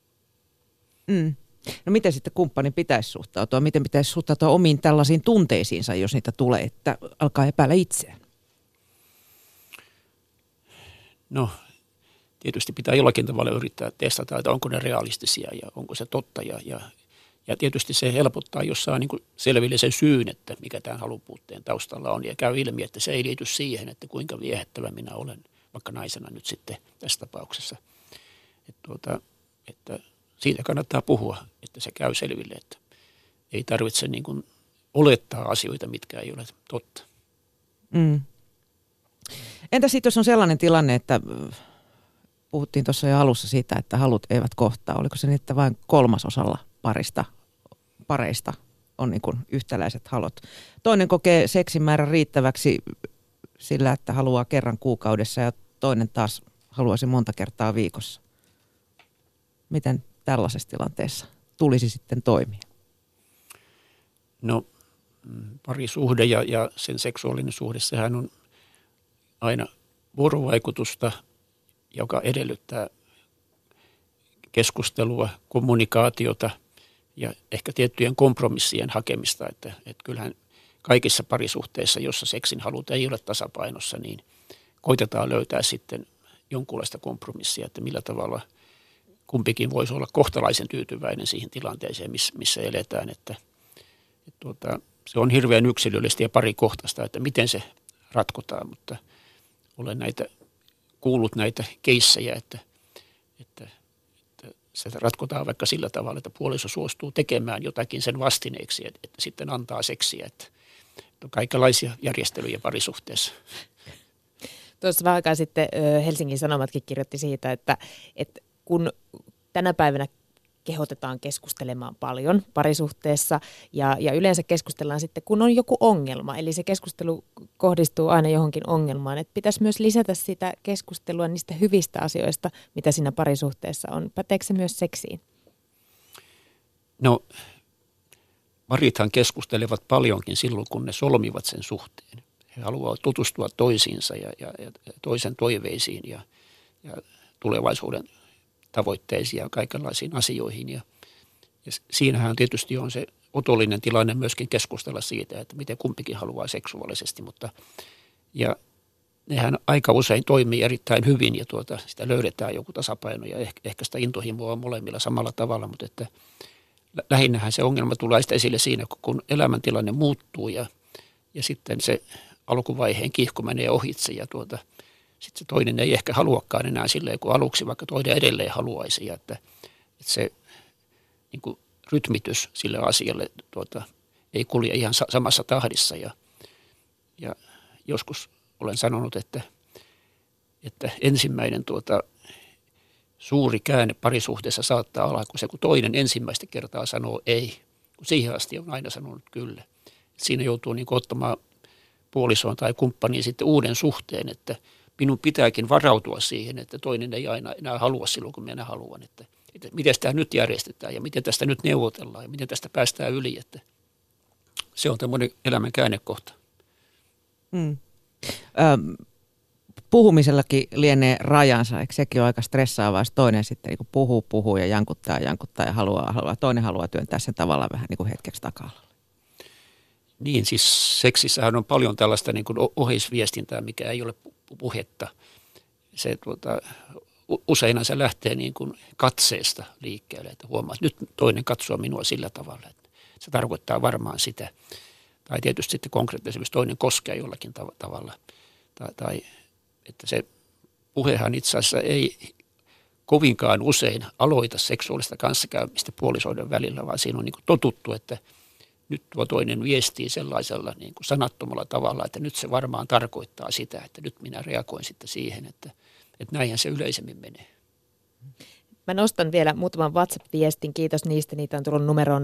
[SPEAKER 1] No miten sitten kumppani pitäisi suhtautua? Miten pitäisi suhtautua omiin tällaisiin tunteisiinsa, jos niitä tulee, että alkaa epäillä itseään? No tietysti pitää jollakin tavalla yrittää testata, että onko ne realistisia ja onko se totta. Ja tietysti se helpottaa, jos saa niin kuin selville sen syyn, että mikä tämän halunpuutteen taustalla on. Ja käy ilmi, että se ei liity siihen, että kuinka viehättävä minä olen, vaikka naisena nyt sitten tässä tapauksessa. Että siitä kannattaa puhua, että se käy selville, että ei tarvitse niin kuin olettaa asioita, mitkä ei ole totta. Entä sitten, jos on sellainen tilanne, että puhuttiin tuossa jo alussa siitä, että halut eivät kohtaa. Oliko se niin, että vain 3/3 pareista on niin kuin yhtäläiset halot? Toinen kokee seksin määrän riittäväksi sillä, että haluaa kerran kuukaudessa ja toinen taas haluaisi monta kertaa viikossa. Miten tällaisessa tilanteessa tulisi sitten toimia?
[SPEAKER 5] No parisuhde ja sen seksuaalinen suhde, sehän on aina vuorovaikutusta, joka edellyttää keskustelua, kommunikaatiota ja ehkä tiettyjen kompromissien hakemista. Että kyllähän kaikissa parisuhteissa, jossa seksin halut ei ole tasapainossa, niin koitetaan löytää sitten jonkunlaista kompromissia, että millä tavalla kumpikin voisi olla kohtalaisen tyytyväinen siihen tilanteeseen, missä eletään. Että se on hirveän yksilöllistä ja parikohtaista, että miten se ratkotaan, mutta olen kuullut näitä keissejä, että se ratkotaan vaikka sillä tavalla, että puoliso suostuu tekemään jotakin sen vastineeksi, että sitten antaa seksiä. Että on kaikenlaisia järjestelyjä parisuhteessa.
[SPEAKER 2] Tuossa vähän aikaa sitten Helsingin Sanomatkin kirjoitti siitä, että kun tänä päivänä kehotetaan keskustelemaan paljon parisuhteessa ja yleensä keskustellaan sitten, kun on joku ongelma. Eli se keskustelu kohdistuu aina johonkin ongelmaan. Että pitäisi myös lisätä sitä keskustelua niistä hyvistä asioista, mitä siinä parisuhteessa on. Päteekö se myös seksiin?
[SPEAKER 5] No, parithan keskustelevat paljonkin silloin, kun ne solmivat sen suhteen. He haluavat tutustua toisiinsa ja toisen toiveisiin ja tulevaisuuden tavoitteisiin ja kaikenlaisiin asioihin. Ja siinähän tietysti on se otollinen tilanne myöskin keskustella siitä, että miten kumpikin haluaa seksuaalisesti, ja nehän aika usein toimii erittäin hyvin ja sitä löydetään joku tasapaino ja ehkä sitä intohimoa on molemmilla samalla tavalla, mutta että lähinnähän se ongelma tulee sitten esille siinä, kun elämäntilanne muuttuu ja sitten se alkuvaiheen kiihko menee ohitse ja sitten se toinen ei ehkä haluakaan enää silleen kuin aluksi, vaikka toinen edelleen haluaisi. Ja että se niin kuin rytmitys sille asialle ei kulje ihan samassa tahdissa. Ja joskus olen sanonut, että ensimmäinen suuri käänne parisuhteessa saattaa olla, kun toinen ensimmäistä kertaa sanoo ei, kun siihen asti on aina sanonut kyllä. Siinä joutuu niin kuin ottamaan puolisoon tai kumppaniin sitten uuden suhteen, että minun pitääkin varautua siihen, että toinen ei aina enää halua silloin, kun minä haluan. Että miten tämä nyt järjestetään ja miten tästä nyt neuvotellaan ja miten tästä päästään yli. Että se on tämmöinen elämän käännekohta.
[SPEAKER 1] Puhumisellakin lienee rajansa, eikö sekin ole aika stressaavaa, jos toinen sitten niin puhuu ja jankuttaa ja haluaa, toinen haluaa työntää sen tavallaan vähän niin kuin hetkeksi taka-alalle.
[SPEAKER 5] Niin, siis seksissähän on paljon tällaista niin kuin oheisviestintää, mikä ei ole puhetta. Se useinhan se lähtee niin kuin katseesta liikkeelle, että huomaat, että nyt toinen katsoo minua sillä tavalla, että se tarkoittaa varmaan sitä. Tai tietysti sitten konkreettisesti toinen koskee jollakin tavalla. Tai että se puhehan itse asiassa ei kovinkaan usein aloita seksuaalista kanssakäymistä puolisoiden välillä, vaan siinä on niin kuin totuttu, että nyt tuo toinen viestii sellaisella niin kuin sanattomalla tavalla, että nyt se varmaan tarkoittaa sitä, että nyt minä reagoin sitten siihen, että näinhän se yleisemmin menee.
[SPEAKER 2] Mä nostan vielä muutaman WhatsApp-viestin. Kiitos niistä. Niitä on tullut numeroon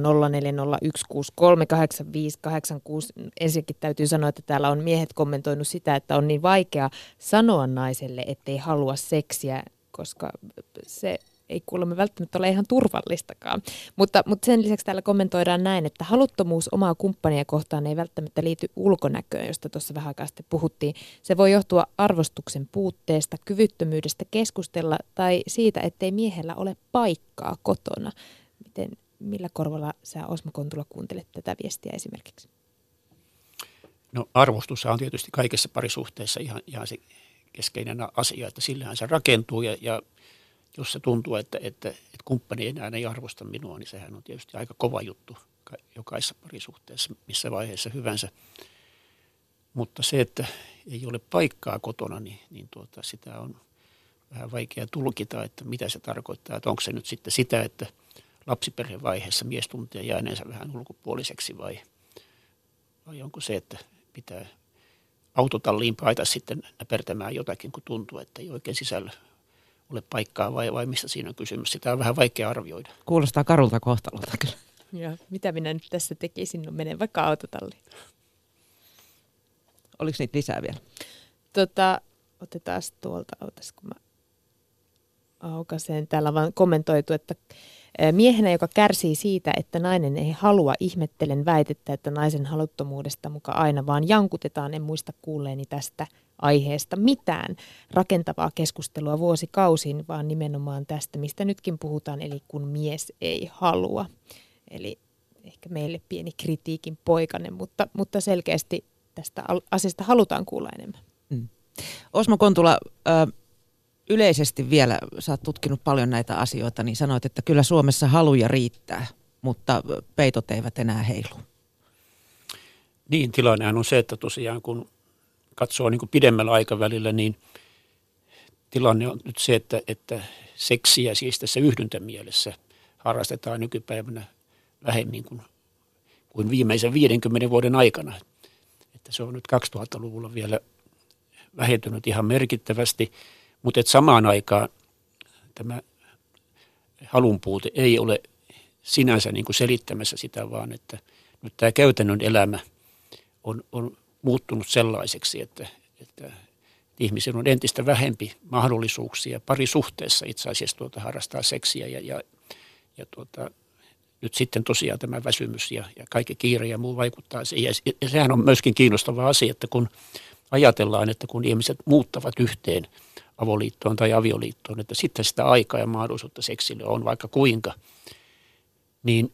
[SPEAKER 2] 0401638586. Ensinnäkin täytyy sanoa, että täällä on miehet kommentoinut sitä, että on niin vaikea sanoa naiselle, ettei halua seksiä, koska se ei kuulemma välttämättä ole ihan turvallistakaan. Mutta sen lisäksi täällä kommentoidaan näin, että haluttomuus omaa kumppania kohtaan ei välttämättä liity ulkonäköön, josta tuossa vähän aikaa sitten puhuttiin. Se voi johtua arvostuksen puutteesta, kyvyttömyydestä keskustella tai siitä, ettei miehellä ole paikkaa kotona. Millä korvalla sä, Osmo Kontula, kuuntelet tätä viestiä esimerkiksi?
[SPEAKER 5] No, arvostus on tietysti kaikessa parisuhteessa ihan se keskeinen asia, että sillähän se rakentuu ja jos se tuntuu, että kumppani enää ei arvosta minua, niin sehän on tietysti aika kova juttu jokaisessa parisuhteessa, missä vaiheessa hyvänsä. Mutta se, että ei ole paikkaa kotona, niin sitä on vähän vaikea tulkita, että mitä se tarkoittaa. Että onko se nyt sitten sitä, että lapsiperhevaiheessa mies tuntee jääneensä vähän ulkopuoliseksi vai onko se, että pitää autotalliin paita sitten näpertämään jotakin, kun tuntuu, että ei oikein sisällä ole paikkaa vai mistä siinä on kysymys. Sitä on vähän vaikea arvioida.
[SPEAKER 1] Kuulostaa karulta kohtalolta kyllä.
[SPEAKER 2] Ja mitä minä nyt tässä tekisin? No menen vaikka autotalliin.
[SPEAKER 1] Oliko niitä lisää vielä?
[SPEAKER 2] Otetaan tuolta, kun mä aukasen. Täällä on vaan kommentoitu, että miehenä, joka kärsii siitä, että nainen ei halua, ihmettelen väitettä, että naisen haluttomuudesta muka aina vaan jankutetaan. En muista kuulleeni tästä aiheesta mitään rakentavaa keskustelua vuosikausiin, vaan nimenomaan tästä, mistä nytkin puhutaan, eli kun mies ei halua. Eli ehkä meille pieni kritiikin poikanen, mutta selkeästi tästä asiasta halutaan kuulla enemmän.
[SPEAKER 1] Osmo Kontula, yleisesti vielä, sä oot tutkinut paljon näitä asioita, niin sanoit, että kyllä Suomessa haluja riittää, mutta peitot eivät enää heilu.
[SPEAKER 5] Niin, tilannehan on se, että tosiaan kun katsoo niin kuin pidemmällä aikavälillä, niin tilanne on nyt se, että seksiä siis tässä yhdyntämielessä harrastetaan nykypäivänä vähemmän kuin viimeisen 50 vuoden aikana. Että se on nyt 2000-luvulla vielä vähentynyt ihan merkittävästi, mutta samaan aikaan tämä halunpuute ei ole sinänsä niin kuin selittämässä sitä, vaan että nyt tämä käytännön elämä on muuttunut sellaiseksi, että ihmisillä on entistä vähempi mahdollisuuksia parisuhteessa itse asiassa harrastaa seksiä ja nyt sitten tosiaan tämä väsymys ja kaikki kiire ja muu vaikuttaa siihen. Ja sehän on myöskin kiinnostava asia, että kun ajatellaan, että kun ihmiset muuttavat yhteen avoliittoon tai avioliittoon, että sitten sitä aikaa ja mahdollisuutta seksille on vaikka kuinka, niin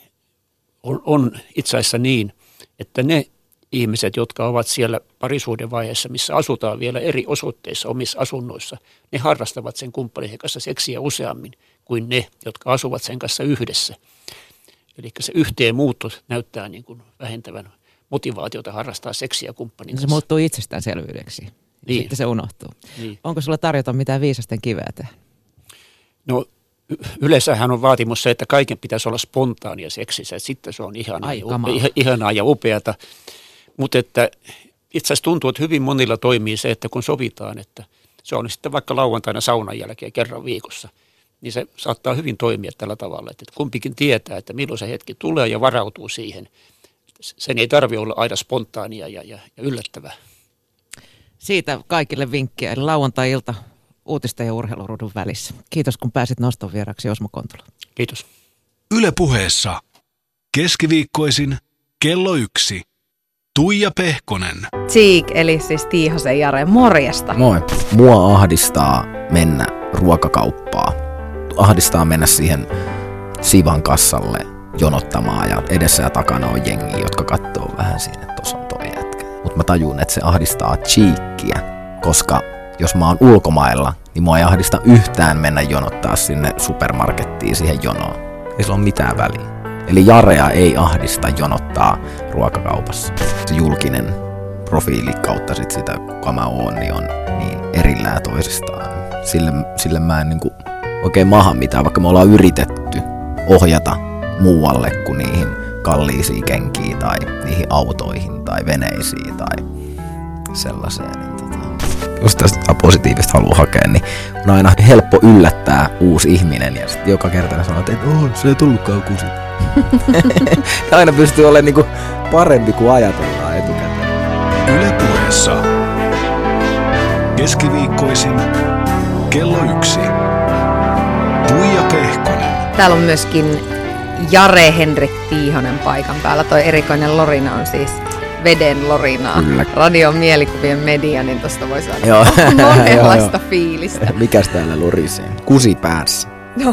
[SPEAKER 5] on itse asiassa niin, että ne ihmiset, jotka ovat siellä parisuuden vaiheessa, missä asutaan vielä eri osoitteissa omissa asunnoissa, ne harrastavat sen kumppanin kanssa seksiä useammin kuin ne, jotka asuvat sen kanssa yhdessä. Eli se yhteen muutto näyttää niin kuin vähentävän motivaatiota harrastaa seksiä kumppanin kanssa.
[SPEAKER 1] Se muuttuu itsestäänselvyydeksi. Niin. Sitten se unohtuu. Niin. Onko sulla tarjota mitään viisasten kiveä tähän?
[SPEAKER 5] No yleensähän on vaatimus se, että kaiken pitäisi olla spontaania seksissä. Sitten se on ihanaa ja upeata. Mutta että itse asiassa tuntuu, että hyvin monilla toimii se, että kun sovitaan, että se on sitten vaikka lauantaina saunan jälkeen kerran viikossa, niin se saattaa hyvin toimia tällä tavalla, että kumpikin tietää, että milloin se hetki tulee ja varautuu siihen. Sen ei tarvitse olla aina spontaania ja yllättävää.
[SPEAKER 1] Siitä kaikille vinkkiä, eli lauantai-ilta uutisten ja urheilurudun välissä. Kiitos, kun pääsit noston vieraksi, Osmo Kontula.
[SPEAKER 5] Kiitos.
[SPEAKER 3] Yle Puheessa keskiviikkoisin kello 1. Tuija Pehkonen.
[SPEAKER 6] Tsiik, eli siis Tiihosen Jare, morjesta.
[SPEAKER 7] Moi. Mua ahdistaa mennä ruokakauppaa. Ahdistaa mennä siihen Sivan kassalle jonottamaan ja edessä ja takana on jengi, jotka katsoo vähän siinä, että tossa on toi jätkä. Mutta mä tajun, että se ahdistaa tsiikkiä, koska jos mä oon ulkomailla, niin mua ei ahdista yhtään mennä jonottaa sinne supermarkettiin siihen jonoon. Ei se ole mitään väliä. Eli Jarea ei ahdista jonottaa ruokakaupassa. Se julkinen profiili kautta sit sitä, kuka mä oon, niin on niin erillään toisistaan. Sille mä en niinku oikein maha mitään, vaikka me ollaan yritetty ohjata muualle kuin niihin kalliisiin kenkiin tai niihin autoihin tai veneisiin tai sellaiseen. Jos tästä positiivista haluaa hakea, niin on aina helppo yllättää uusi ihminen ja sitten joka kerta sanoo, että se ei tullutkaan kusi. Ja aina pystyy olemaan niinku parempi kuin ajatellaan etukäteen.
[SPEAKER 3] Yle Puheessa keskiviikkoisin kello 1. Tuija Pehkonen.
[SPEAKER 6] Täällä on myöskin Jare Henrik Tiihonen paikan päällä. Toi erikoinen lorina on siis veden lorinaa. Kyllä. Radion mielikuvien media, niin tosta voi saada monenlaista fiilistä.
[SPEAKER 7] Mikäs täällä lorisee? Kusi päässä.
[SPEAKER 6] No,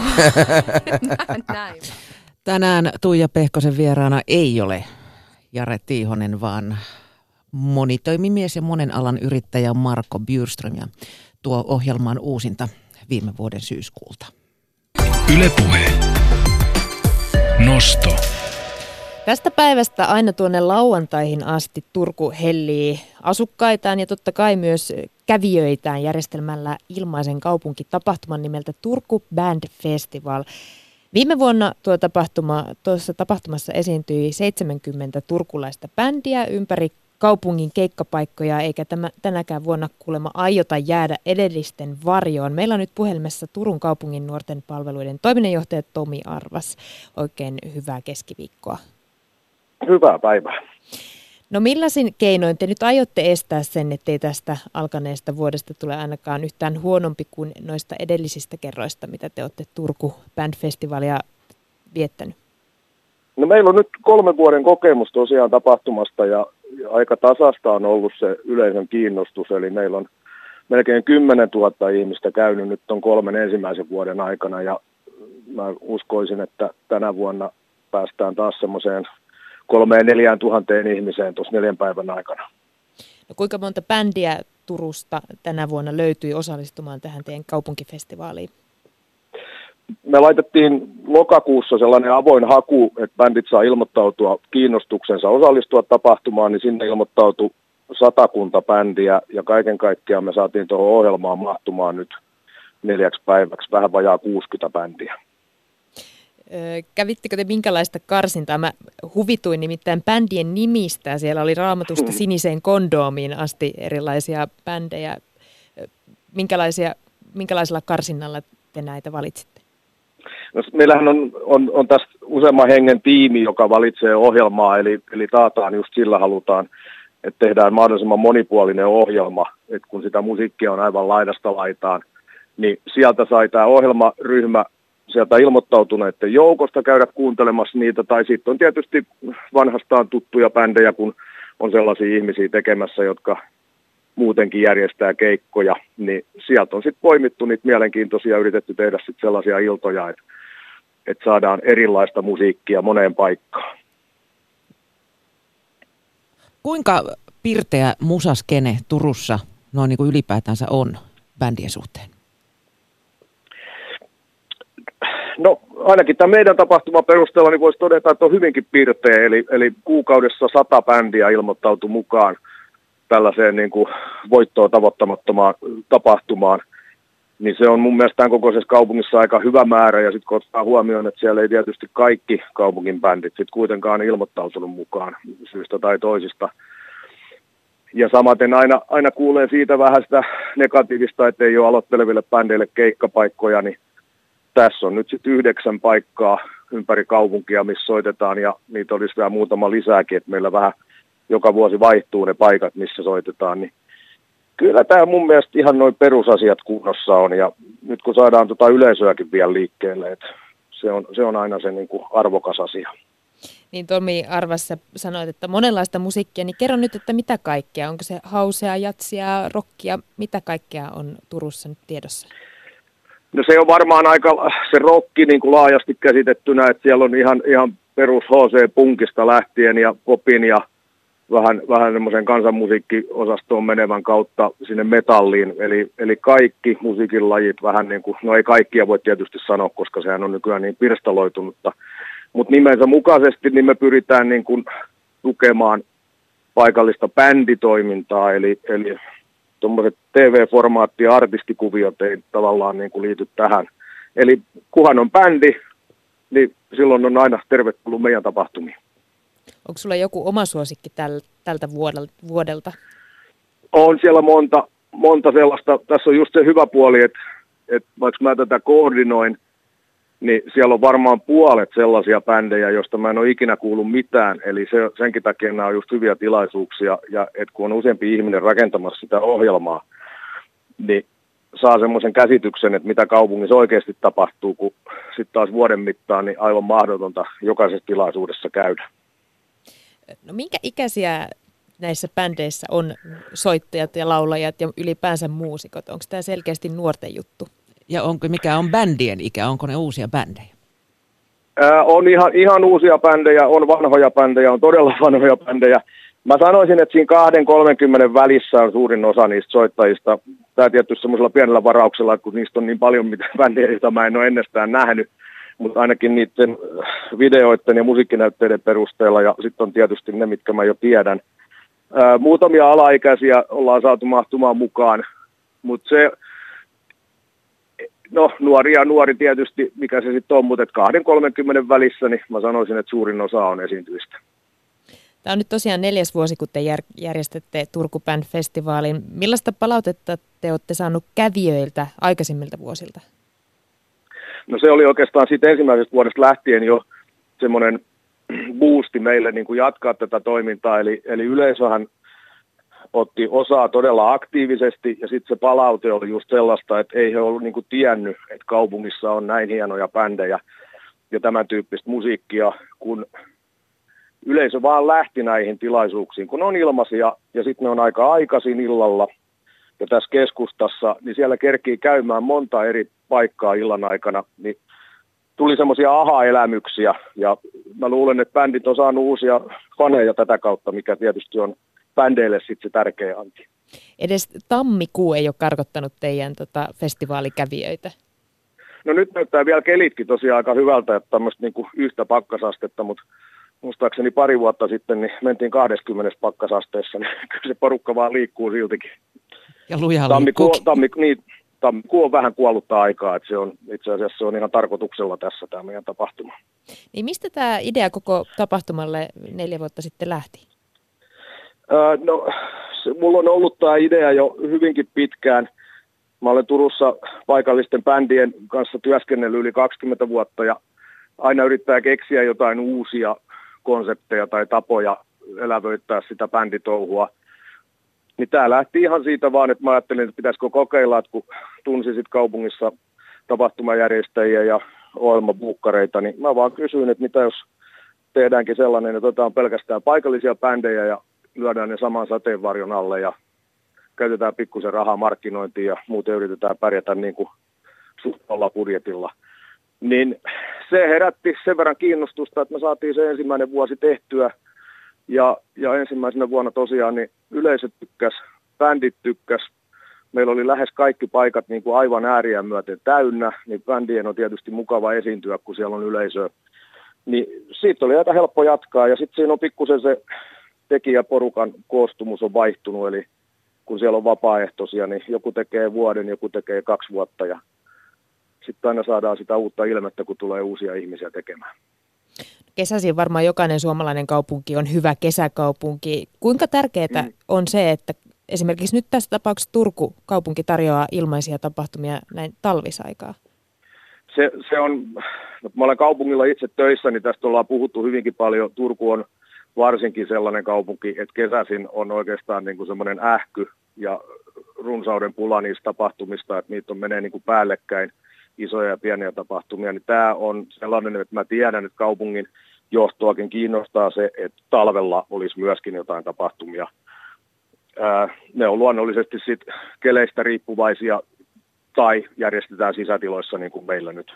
[SPEAKER 6] näin.
[SPEAKER 1] Tänään Tuija Pehkosen vieraana ei ole Jare Tiihonen, vaan monitoimimies ja monen alan yrittäjä Marko Bjurström. Ja tuo ohjelman uusinta viime vuoden syyskuulta.
[SPEAKER 3] Yle Puhe. Nosto.
[SPEAKER 2] Tästä päivästä aina tuonne lauantaihin asti Turku hellii asukkaitaan ja totta kai myös kävijöitään järjestelmällä ilmaisen kaupunkitapahtuman nimeltä Turku Band Festival. Viime vuonna tuossa tapahtumassa esiintyi 70 turkulaista bändiä ympäri kaupungin keikkapaikkoja, eikä tänäkään vuonna kuulemma aiota jäädä edellisten varjoon. Meillä on nyt puhelimessa Turun kaupungin nuorten palveluiden toiminnanjohtaja Tomi Arvas. Oikein hyvää keskiviikkoa.
[SPEAKER 8] Hyvää päivää.
[SPEAKER 2] No millaisin keinoin te nyt aiotte estää sen, ettei tästä alkaneesta vuodesta tule ainakaan yhtään huonompi kuin noista edellisistä kerroista, mitä te olette Turku Band Festivalia viettänyt?
[SPEAKER 8] No meillä on nyt 3 vuoden kokemus tosiaan tapahtumasta ja aika tasasta on ollut se yleisön kiinnostus, eli meillä on melkein 10 000 ihmistä käynyt nyt ton 3 ensimmäisen vuoden aikana ja mä uskoisin, että tänä vuonna päästään taas semmoiseen 3 000–4 000 ihmiseen tuossa 4 päivän aikana.
[SPEAKER 2] No kuinka monta bändiä Turusta tänä vuonna löytyi osallistumaan tähän teidän kaupunkifestivaaliin?
[SPEAKER 8] Me laitettiin lokakuussa sellainen avoin haku, että bändit saa ilmoittautua kiinnostuksensa osallistua tapahtumaan, niin sinne ilmoittautui 100 bändiä ja kaiken kaikkiaan me saatiin tuohon ohjelmaan mahtumaan nyt 4 päiväksi, vähän vajaa 60 bändiä.
[SPEAKER 2] Kävittekö te minkälaista karsintaa? Mä huvituin nimittäin bändien nimistä. Siellä oli Raamatusta siniseen kondoomiin asti erilaisia bändejä. Minkälaisella karsinnalla te näitä valitsitte?
[SPEAKER 8] No, meillähän on tässä useamman hengen tiimi, joka valitsee ohjelmaa, eli taataan just sillä halutaan, että tehdään mahdollisimman monipuolinen ohjelma, että kun sitä musiikkia on aivan laidasta laitaan, niin sieltä sai tämä ohjelmaryhmä sieltä ilmoittautuneiden joukosta käydä kuuntelemassa niitä, tai sitten on tietysti vanhastaan tuttuja bändejä, kun on sellaisia ihmisiä tekemässä, jotka muutenkin järjestää keikkoja, niin sieltä on sitten poimittu niitä mielenkiintoisia, yritetty tehdä sitten sellaisia iltoja, että saadaan erilaista musiikkia moneen paikkaan.
[SPEAKER 1] Kuinka pirteä musaskene Turussa noin niin kuin ylipäätänsä on bändien suhteen?
[SPEAKER 8] No ainakin tämän meidän tapahtuman perusteella niin voisi todeta, että on hyvinkin pirteä, eli kuukaudessa 100 bändiä ilmoittautui mukaan tällaiseen niin kuin voittoa tavoittamattomaan tapahtumaan, niin se on mun mielestä tämän kokoisessa kaupungissa aika hyvä määrä, ja sitten kun ottaa huomioon, että siellä ei tietysti kaikki kaupungin bändit sitten kuitenkaan ilmoittautunut mukaan syystä tai toisista. Ja samaten aina kuulee siitä vähän sitä negatiivista, että ei ole aloitteleville bändeille keikkapaikkoja, niin tässä on nyt sitten 9 paikkaa ympäri kaupunkia, missä soitetaan, ja niitä olisi vielä muutama lisääkin, että meillä vähän joka vuosi vaihtuu ne paikat, missä soitetaan, niin kyllä tämä mun mielestä ihan noin perusasiat kunnossa on, ja nyt kun saadaan yleisöäkin vielä liikkeelle, että se on aina se niin kuin arvokas asia.
[SPEAKER 2] Niin Tomi Arvassa sanoit, että monenlaista musiikkia, niin kerro nyt, että mitä kaikkea, onko se housea, jatsia, rockia, mitä kaikkea on Turussa nyt tiedossa?
[SPEAKER 8] No se on varmaan aika se rocki niin kuin laajasti käsitettynä, että siellä on ihan perus HC-punkista lähtien ja popin ja vähän semmoisen kansanmusiikkiosastoon menevän kautta sinne metalliin, eli kaikki musiikin lajit vähän niin kuin, no ei kaikkia voi tietysti sanoa, koska sehän on nykyään niin pirstaloitunutta, mutta nimensä mukaisesti niin me pyritään niin kuin tukemaan paikallista bänditoimintaa, eli tuommoiset TV-formaatti- ja artistikuviot ei tavallaan niin kuin liity tähän. Eli kunhan on bändi, niin silloin on aina tervetullut meidän tapahtumiin.
[SPEAKER 2] Onko sulla joku oma suosikki tältä vuodelta?
[SPEAKER 8] On siellä monta sellaista. Tässä on just se hyvä puoli, että vaikka mä tätä koordinoin, niin siellä on varmaan puolet sellaisia bändejä, joista mä en ole ikinä kuullut mitään. Eli senkin takia nämä on just hyviä tilaisuuksia. Ja että kun on useampi ihminen rakentamassa sitä ohjelmaa, niin saa semmoisen käsityksen, että mitä kaupungissa oikeasti tapahtuu, kun sitten taas vuoden mittaan niin aivan mahdotonta jokaisessa tilaisuudessa käydä.
[SPEAKER 2] No minkä ikäisiä näissä bändeissä on soittajat ja laulajat ja ylipäänsä muusikot? Onko tämä selkeästi nuorten juttu?
[SPEAKER 1] Ja mikä on bändien ikä? Onko ne uusia bändejä?
[SPEAKER 8] On ihan uusia bändejä, on vanhoja bändejä, on todella vanhoja bändejä. Mä sanoisin, että siinä 20-30 välissä on suurin osa niistä soittajista. Tämä tietysti semmoisella pienellä varauksella, kun niistä on niin paljon mitä bändejä, joita mä en ole ennestään nähnyt. Mutta ainakin niiden videoiden ja musiikkinäytteiden perusteella, ja sitten on tietysti ne, mitkä mä jo tiedän. Muutamia alaikäisiä ollaan saatu mahtumaan mukaan, mutta se, no nuori tietysti, mikä se sitten on, mutta 20-30 välissä, niin mä sanoisin, että suurin osa on esiintyvistä.
[SPEAKER 2] Tämä on nyt tosiaan 4. vuosi, kun te järjestätte Turku Band-festivaalin. Millaista palautetta te olette saanut kävijöiltä aikaisemmilta vuosilta?
[SPEAKER 8] No se oli oikeastaan siitä ensimmäisestä vuodesta lähtien jo semmoinen boosti meille niin kuin jatkaa tätä toimintaa, eli yleisöhän otti osaa todella aktiivisesti, ja sitten se palaute oli just sellaista, että ei he ollut niin kuin tiennyt, että kaupungissa on näin hienoja bändejä ja tämän tyyppistä musiikkia, kun yleisö vaan lähti näihin tilaisuuksiin, kun on ilmaisia ja sitten ne on aika aikaisin illalla. Ja tässä keskustassa, niin siellä kerkii käymään monta eri paikkaa illan aikana, niin tuli semmoisia aha-elämyksiä, ja mä luulen, että bändit on saanut uusia faneja tätä kautta, mikä tietysti on bändeille sitten se tärkeä anti.
[SPEAKER 2] Edes tammikuu ei ole karkottanut teidän festivaalikävijöitä?
[SPEAKER 8] No nyt näyttää vielä kelitkin tosiaan aika hyvältä, että tämmöistä niinku yhtä pakkasastetta, mutta muistaakseni pari vuotta sitten niin mentiin 20 pakkasasteessa, niin kyllä se porukka vaan liikkuu siltikin.
[SPEAKER 1] Ja lujaa liikkuu.
[SPEAKER 8] tammikuu on vähän kuollutta aikaa, että se on itse asiassa se on ihan tarkoituksella tässä tämä meidän tapahtuma.
[SPEAKER 2] Niin mistä tämä idea koko tapahtumalle 4 vuotta sitten lähti?
[SPEAKER 8] No, mulla on ollut tämä idea jo hyvinkin pitkään. Mä olen Turussa paikallisten bändien kanssa työskennellyt yli 20 vuotta ja aina yrittää keksiä jotain uusia konsepteja tai tapoja elävöittää sitä bänditouhua. Niin tämä lähti ihan siitä vaan, että mä ajattelin, että pitäisikö kokeilla, että kun tunsin sit kaupungissa tapahtumajärjestäjiä ja ohjelmabuukkareita, niin mä vaan kysyin, että mitä jos tehdäänkin sellainen, että otetaan pelkästään paikallisia bändejä ja lyödään ne saman sateenvarjon alle ja käytetään pikkusen rahaa markkinointiin ja muuten yritetään pärjätä niin kuin suhtalla budjetilla. Niin se herätti sen verran kiinnostusta, että me saatiin se ensimmäinen vuosi tehtyä. Ja ensimmäisenä vuonna tosiaan niin yleisö tykkäs, bändit tykkäs. Meillä oli lähes kaikki paikat niin kuin aivan ääriä myöten täynnä, niin bändien on tietysti mukava esiintyä, kun siellä on yleisöä. Niin siitä oli aika helppo jatkaa ja sitten siinä on pikkusen se tekijäporukan koostumus on vaihtunut, eli kun siellä on vapaaehtoisia, niin joku tekee vuoden, joku tekee 2 vuotta ja sitten aina saadaan sitä uutta ilmettä, kun tulee uusia ihmisiä tekemään.
[SPEAKER 2] Kesäisin varmaan jokainen suomalainen kaupunki on hyvä kesäkaupunki. Kuinka tärkeää on se, että esimerkiksi nyt tässä tapauksessa Turku kaupunki tarjoaa ilmaisia tapahtumia näin talvisaikaa?
[SPEAKER 8] Se on, no, mä olen kaupungilla itse töissä, niin tästä ollaan puhuttu hyvinkin paljon. Turku on varsinkin sellainen kaupunki, että kesäisin on oikeastaan niin kuin semmoinen ähky ja runsauden pula niistä tapahtumista, että niitä menee niin kuin päällekkäin isoja ja pieniä tapahtumia. Niin tämä on sellainen, että mä tiedän, että kaupungin johtoakin kiinnostaa se, että talvella olisi myöskin jotain tapahtumia. Ne on luonnollisesti sitten keleistä riippuvaisia tai järjestetään sisätiloissa niin kuin meillä nyt.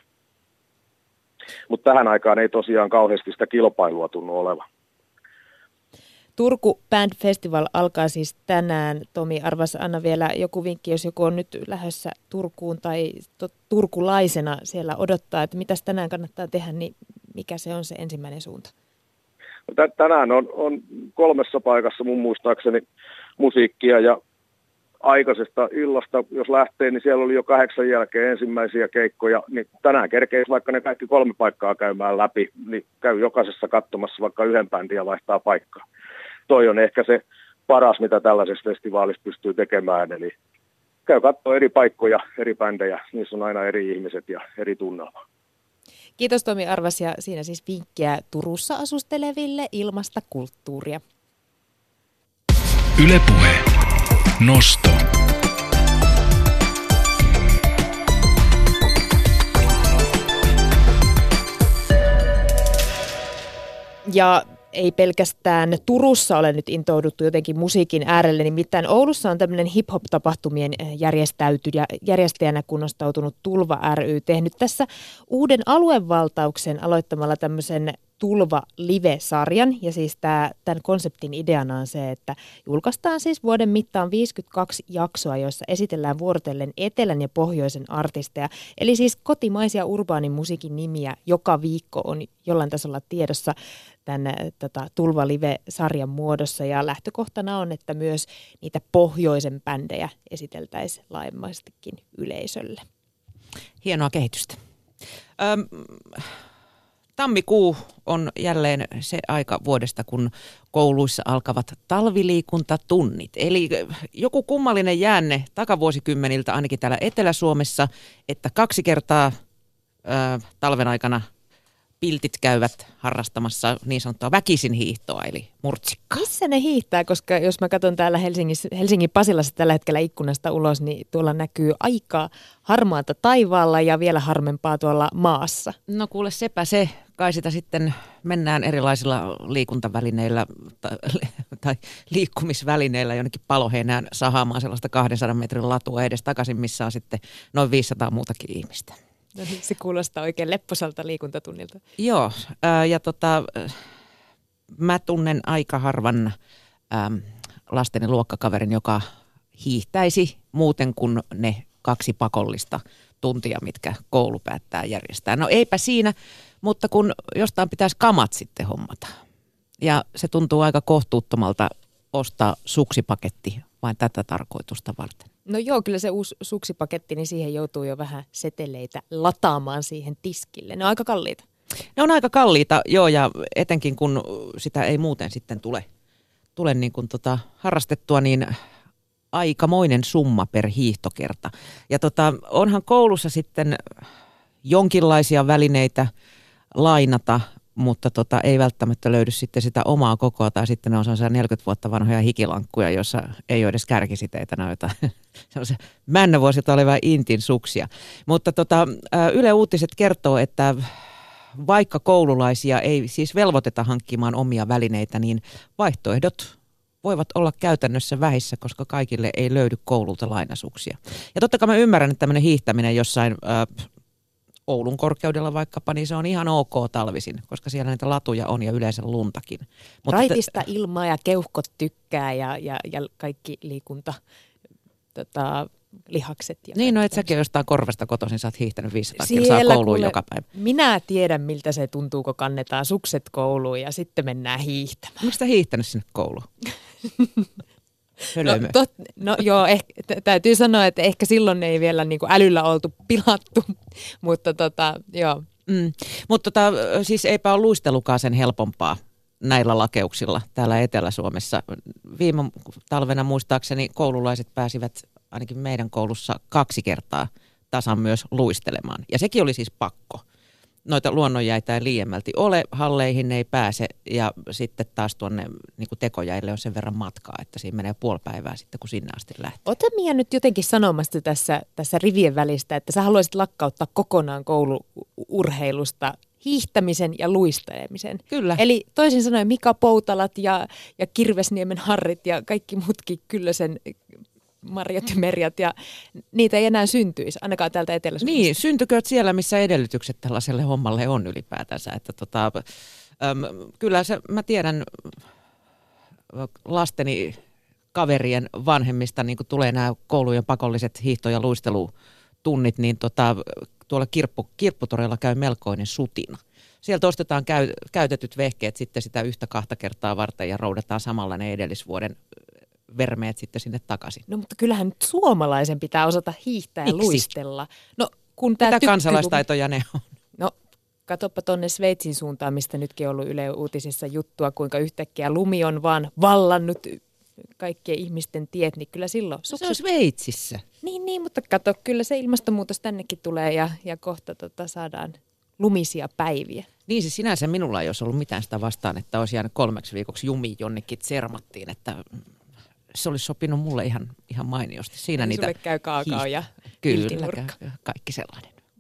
[SPEAKER 8] Mutta tähän aikaan ei tosiaan kauheasti sitä kilpailua tunnu olevan.
[SPEAKER 2] Turku Band Festival alkaa siis tänään. Tomi, arvas anna vielä joku vinkki, jos joku on nyt lähdössä Turkuun tai turkulaisena siellä odottaa, että mitäs tänään kannattaa tehdä, niin mikä se on se ensimmäinen suunta?
[SPEAKER 8] Tänään on 3 paikassa mun muistaakseni musiikkia ja aikaisesta illasta, jos lähtee, niin siellä oli jo 8 jälkeen ensimmäisiä keikkoja, niin tänään kerkeisi vaikka ne kaikki 3 paikkaa käymään läpi, niin käy jokaisessa katsomassa vaikka 1 bändin ja vaihtaa paikkaa. Toi on ehkä se paras, mitä tällaisessa festivaalissa pystyy tekemään, eli käy katsoa eri paikkoja, eri bändejä, niissä on aina eri ihmiset ja eri tunnelma.
[SPEAKER 2] Kiitos Tomi Arvas ja siinä siis vinkkiä Turussa asusteleville ilmasta kulttuuria.
[SPEAKER 3] Yle Puhe. Nosto.
[SPEAKER 2] Ja ei pelkästään Turussa ole nyt intouduttu jotenkin musiikin äärelle, nimittäin Oulussa on tämmöinen hip-hop-tapahtumien järjestäjänä kunnostautunut Tulva ry tehnyt tässä uuden aluevaltauksen aloittamalla tämmöisen Tulva-live-sarjan. Ja siis tämän konseptin ideana on se, että julkaistaan siis vuoden mittaan 52 jaksoa, joissa esitellään vuorotellen etelän ja pohjoisen artisteja. Eli siis kotimaisia urbaanin musiikin nimiä joka viikko on jollain tasolla tiedossa tämän Tulva-live-sarjan muodossa. Ja lähtökohtana on, että myös niitä pohjoisen bändejä esiteltäisiin laajemmastikin yleisölle.
[SPEAKER 1] Hienoa kehitystä. Tammikuu on jälleen se aika vuodesta, kun kouluissa alkavat talviliikuntatunnit. Eli joku kummallinen jäänne takavuosikymmeniltä ainakin täällä Etelä-Suomessa, että 2 kertaa talven aikana piltit käyvät harrastamassa niin sanottua väkisin hiihtoa, eli murtsikkaa.
[SPEAKER 2] Missä ne hiihtää? Koska jos mä katson täällä Helsingin Pasilassa tällä hetkellä ikkunasta ulos, niin tuolla näkyy aika harmaata taivaalla ja vielä harmempaa tuolla maassa.
[SPEAKER 1] No kuule, sepä se. Kai sitä sitten mennään erilaisilla liikuntavälineillä tai liikkumisvälineillä jonnekin Paloheinään sahaamaan sellaista 200 metrin latua edes takaisin, missä on sitten noin 500 muutakin ihmistä.
[SPEAKER 2] No niin, se kuulostaa oikein lepposalta liikuntatunnilta.
[SPEAKER 1] Joo, ja mä tunnen aika harvan lasteni luokkakaverin, joka hiihtäisi muuten kuin ne 2 pakollista tuntia, mitkä koulu päättää järjestää. No eipä siinä, mutta kun jostain pitäisi kamat sitten hommata. Ja se tuntuu aika kohtuuttomalta ostaa suksipaketti vain tätä tarkoitusta varten.
[SPEAKER 2] No joo, kyllä se uusi suksipaketti, niin siihen joutuu jo vähän seteleitä lataamaan siihen tiskille. Ne on aika kalliita.
[SPEAKER 1] Ne on aika kalliita, joo, ja etenkin kun sitä ei muuten sitten tule niin kuin harrastettua, niin aikamoinen summa per hiihtokerta. Ja onhan koulussa sitten jonkinlaisia välineitä lainata, mutta ei välttämättä löydy sitten sitä omaa kokoa, tai sitten ne on sellaisia 40 vuotta vanhoja hikilankkuja, joissa ei ole edes kärkisiteitä näytä. Sellaisia männävuosilta olevia intin suksia. Mutta Yle Uutiset kertoo, että vaikka koululaisia ei siis velvoiteta hankkimaan omia välineitä, niin vaihtoehdot voivat olla käytännössä vähissä, koska kaikille ei löydy koululta lainasuksia. Ja totta kai mä ymmärrän, että tämmöinen hiihtäminen jossain Oulun korkeudella vaikkapa, niin se on ihan ok talvisin, koska siellä näitä latuja on ja yleensä luntakin. Mutta
[SPEAKER 2] raitista ilmaa ja keuhkot tykkää ja kaikki liikunta lihakset. Ja
[SPEAKER 1] niin, no et säkin jostain Korvesta kotoisin, sä oot hiihtänyt 500 kilsaa kouluun joka päivä.
[SPEAKER 2] Minä tiedän, miltä se tuntuu, kun kannetaan sukset kouluun ja sitten mennään hiihtämään.
[SPEAKER 1] Miksi sä hiihtänyt sinne kouluun?
[SPEAKER 2] No joo, täytyy sanoa, että ehkä silloin ei vielä niin kuin älyllä oltu pilattu, mutta joo.
[SPEAKER 1] Mutta siis eipä ole luistelukaan sen helpompaa näillä lakeuksilla täällä Etelä-Suomessa. Viime talvena muistaakseni koululaiset pääsivät ainakin meidän koulussa 2 kertaa tasan myös luistelemaan. Ja sekin oli siis pakko. Noita luonnonjäitä ei liiemmälti ole, halleihin ei pääse ja sitten taas tuonne niin kuin tekojäille on sen verran matkaa, että siinä menee puoli päivää sitten, kun sinne asti lähtee.
[SPEAKER 2] Ota Mia nyt jotenkin sanomasta tässä rivien välistä, että sä haluaisit lakkauttaa kokonaan kouluurheilusta hiihtämisen ja luistelemisen.
[SPEAKER 1] Kyllä.
[SPEAKER 2] Eli toisin sanoen Mika Poutalat ja Kirvesniemen Harrit ja kaikki muutkin Kyllösen Marjat ja Merjat ja niitä ei enää syntyisi, ainakaan täältä Etelä-Suomesta.
[SPEAKER 1] Niin, syntykööt siellä, missä edellytykset tällaiselle hommalle on ylipäätänsä. Että kyllä mä tiedän lasteni kaverien vanhemmista, niin kun tulee nämä koulujen pakolliset hiihto- ja luistelutunnit, niin tuolla kirpputoreilla käy melkoinen sutina. Sieltä ostetaan käytetyt vehkeet sitten sitä 1-2 kertaa varten ja roudataan samalla ne edellisvuoden vermeet sitten sinne takaisin.
[SPEAKER 2] No mutta kyllähän nyt suomalaisen pitää osata hiihtää ja luistella. No, kun
[SPEAKER 1] mitä kansalaistaitoja ne on?
[SPEAKER 2] No katoppa tuonne Sveitsin suuntaan, mistä nytkin on ollut Yle Uutisissa juttua, kuinka yhtäkkiä lumi on vaan vallannut kaikkien ihmisten tiet, niin kyllä silloin
[SPEAKER 1] Se on Sveitsissä.
[SPEAKER 2] Niin, mutta kato, kyllä se ilmastonmuutos tännekin tulee ja kohta saadaan lumisia päiviä.
[SPEAKER 1] Niin siis sinänsä minulla ei olisi ollut mitään sitä vastaan, että olisi jäänyt 3 viikoksi jumiin jonnekin Zermattiin, että se olisi sopinut mulle ihan mainiosti. Siinä
[SPEAKER 2] niin
[SPEAKER 1] niitä
[SPEAKER 2] sulle käy kaakao ja
[SPEAKER 1] kyllä, kaikki sellainen.